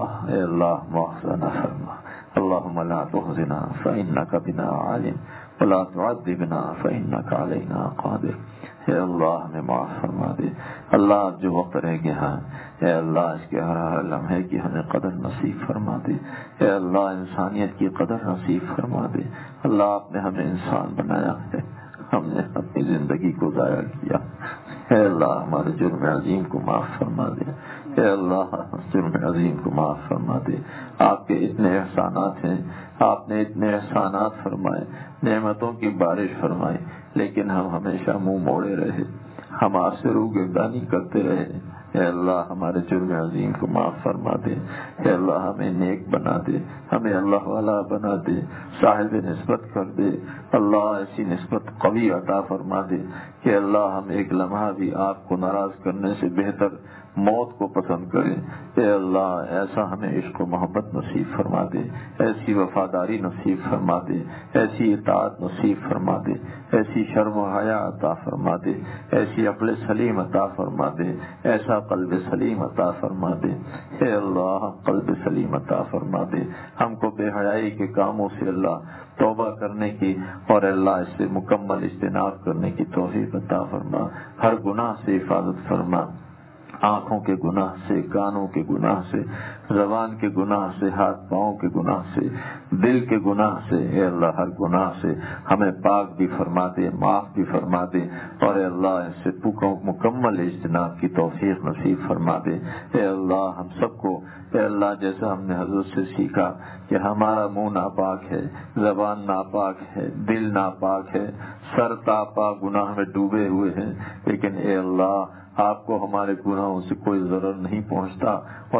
اللہ مؤاخذہ نہ فرما۔ اللہم لا تخزنا فإنک بنا عالم ولا تعذبنا فإنک علینا قادر۔ اے اللہ ہمیں معاف فرما دے۔ اللہ جو وقت رہ گیا ہے اے اللہ اس کے ہر لمحے کی ہمیں قدر نصیب فرما دے۔ اے اللہ انسانیت کی قدر نصیب فرما دے۔ اللہ آپ نے ہمیں انسان بنایا ہے، ہم نے اپنی زندگی کو ضائع کیا۔ اے اللہ ہمارے جرم عظیم کو معاف فرما دے۔ اے اللہ جرم عظیم کو معاف فرما دے۔ آپ کے اتنے احسانات ہیں، آپ نے اتنے احسانات فرمائے، نعمتوں کی بارش فرمائی، لیکن ہم ہمیشہ منہ موڑے رہے، ہم آپ سے روگردانی کرتے رہے۔ اے اللہ ہمارے جرم عظیم کو معاف فرما دے۔ اے اللہ ہمیں نیک بنا دے، ہمیں اللہ والا بنا دے، صاحب نسبت کر دے۔ اللہ ایسی نسبت قوی عطا فرما دے کہ اللہ ہم ایک لمحہ بھی آپ کو ناراض کرنے سے بہتر موت کو پسند کریں۔ اے اللہ ایسا ہمیں عشق و محبت نصیب فرما دے، ایسی وفاداری نصیب فرما دے، ایسی اطاعت نصیب فرما دے، ایسی شرم و حیا عطا فرما دے، ایسی عقل سلیم عطا فرما دے، ایسا قلب سلیم عطا فرما دے۔ اے اللہ قلب سلیم عطا فرما دے، ہم کو بے حیائی کے کاموں سے اللہ توبہ کرنے کی اور اللہ اس سے مکمل اجتناب کرنے کی توفیق عطا فرما۔ ہر گناہ سے حفاظت فرما، آنکھوں کے گناہ سے، کانوں کے گناہ سے، زبان کے گناہ سے، ہاتھ پاؤں کے گناہ سے، دل کے گناہ سے۔ اے اللہ ہر گناہ سے ہمیں پاک بھی فرما دے، معاف بھی فرما دے، اور اے اللہ اس سے مکمل اجتناب کی توفیق نصیب فرما دے۔ اے اللہ ہم سب کو، اے اللہ جیسا ہم نے حضرت سے سیکھا کہ ہمارا منہ ناپاک ہے، زبان ناپاک ہے، دل ناپاک ہے، سر تاپا گناہ میں ڈوبے ہوئے ہیں، لیکن اے اللہ آپ کو ہمارے گناہوں سے کوئی ضرر نہیں پہنچتا،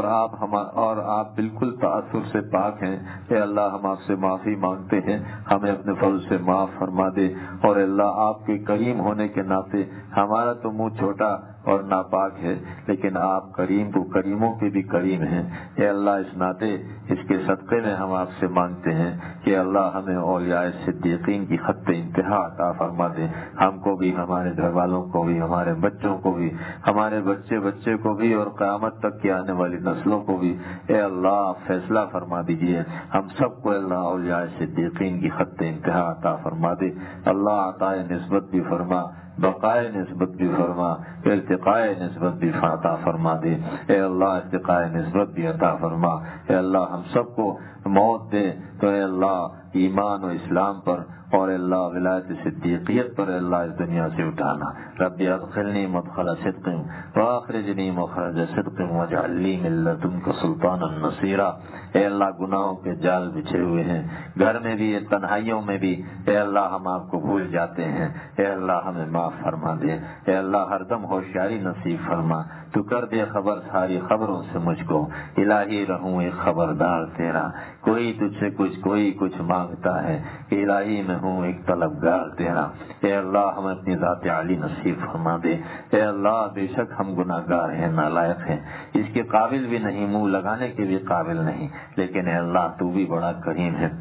اور آپ بالکل تعصب سے پاک ہیں۔ اے اللہ ہم آپ سے معافی مانگتے ہیں، ہمیں اپنے فضل سے معاف فرما دے، اور اے اللہ آپ کے کریم ہونے کے ناطے ہمارا تو منہ چھوٹا اور ناپاک ہے، لیکن آپ کریم کو کریموں کے بھی کریم ہیں۔ اے اللہ اس ناطے اس کے صدقے میں ہم آپ سے مانگتے ہیں کہ اللہ ہمیں اولیاء صدیقین کی خط انتہا عطا فرما دے، ہم کو بھی، ہمارے گھر والوں کو بھی، ہمارے بچوں کو بھی ہمارے بچے بچے کو بھی اور قیامت تک کی آنے والی نسلوں کو بھی اے اللہ فیصلہ فرما دیجیے. ہم سب کو اللہ اولیاء صدیقین کی خط انتہا عطا فرما دے. اللہ عطا نسبت بھی فرما، بقائے نسبت بھی فرما، ارتقاء نسبت بھی عطا فرما دے. اے اللہ ارتقاء نسبت بھی عطا فرما. اے اللہ ہم سب کو موت دے تو اے اللہ ایمان و اسلام پر اور اللہ ولایت صدیقیت پر اللہ اس دنیا سے اٹھانا. رب ادخلنی مدخل صدق واخرجنی مخرج صدق واجعل لی من لدنک سلطانا نصیرا. اے اللہ گناہوں کے جال بچھے ہوئے ہیں گھر میں بھی تنہائیوں میں بھی. اے اللہ ہم آپ کو بھول جاتے ہیں. اے اللہ ہمیں معاف فرما دے. اے اللہ ہر دم ہوشیاری نصیب فرما. تو کر دے خبر ساری خبروں سے مجھ کو. الہی رہوں ایک خبردار تیرا. کوئی تجھ سے کوئی کچھ مانگتا ہے. الہی میں ہوں ایک طلبگار تیرا. اے اللہ ہمیں اپنی ذات عالی نصیب فرما دے. اے اللہ بے شک ہم گناہگار ہیں، نالائق ہیں، اس کے قابل بھی نہیں، منہ لگانے کے بھی قابل نہیں، لیکن اے اللہ تو بھی بڑا کریم ہے.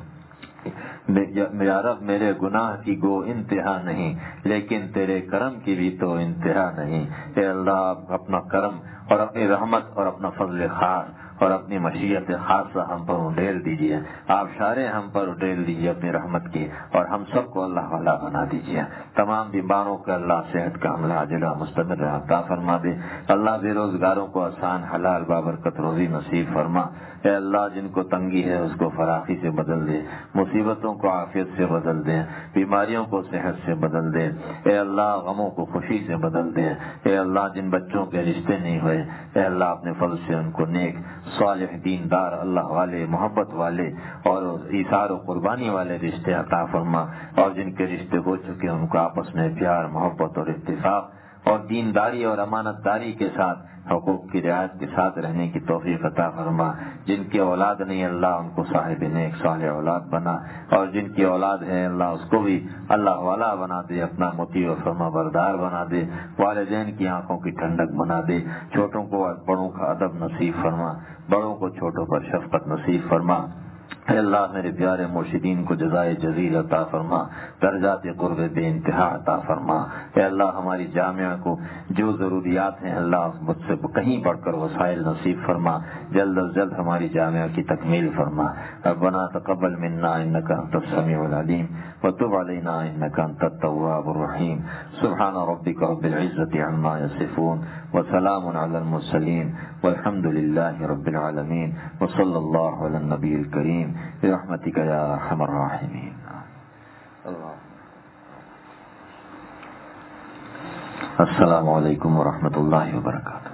میرا رب میرے گناہ کی گو انتہا نہیں، لیکن تیرے کرم کی بھی تو انتہا نہیں. اے اللہ آپ اپنا کرم اور اپنی رحمت اور اپنا فضل خاص اور اپنی مشیت خاصہ ہم پر اڈیل دیجیے. آپ شارے ہم پر اڈیل دیجیے اپنی رحمت کی، اور ہم سب کو اللہ والا بنا دیجیے. تمام بیماروں کو اللہ صحت کا عملہ عاجلہ مستمر عطا فرما دے. اللہ بے روزگاروں کو آسان حلال بابرکت روزی نصیب فرما. اے اللہ جن کو تنگی ہے اس کو فراخی سے بدل دے، مصیبتوں کو عافیت سے بدل دے، بیماریوں کو صحت سے بدل دے. اے اللہ غموں کو خوشی سے بدل دے. اے اللہ جن بچوں کے رشتے نہیں ہوئے اے اللہ اپنے فضل سے ان کو نیک صالح دیندار اللہ والے محبت والے اور ایثار و قربانی والے رشتے عطا فرما. اور جن کے رشتے ہو چکے ان کو آپس میں پیار محبت اور اتفاق اور دینداری اور امانت داری کے ساتھ حقوق کی رعایت کے ساتھ رہنے کی توفیق عطا فرما. جن کی اولاد نہیں اللہ ان کو صاحب نیک صالح اولاد بنا، اور جن کی اولاد ہے اللہ اس کو بھی اللہ والا بنا دے، اپنا مطیع و فرما بردار بنا دے. والدین کی آنکھوں کی ٹھنڈک بنا دے. چھوٹوں کو بڑوں کا ادب نصیب فرما، بڑوں کو چھوٹوں پر شفقت نصیب فرما. اے اللہ میرے پیارے مرشدین کو جزائے جزیل عطا فرما، درجات قرب بے انتہا عطا فرما. اے اللہ ہماری جامعہ کو جو ضروریات ہیں اللہ مجھ سے کہیں بڑھ کر وسائل نصیب فرما. جلد از جلد ہماری جامعہ کی تکمیل فرما. ربنا تقبل منا انک انت السمیع العلیم وتب علینا انک انت التواب الرحیم. سبحان ربک رب العزۃ عما یصفون وسلام علی المرسلین والحمد للہ رب العالمین وصلی اللہ علی النبی الکریم برحمتک یا ارحم الراحمین. السلام علیکم ورحمۃ اللہ وبرکاتہ.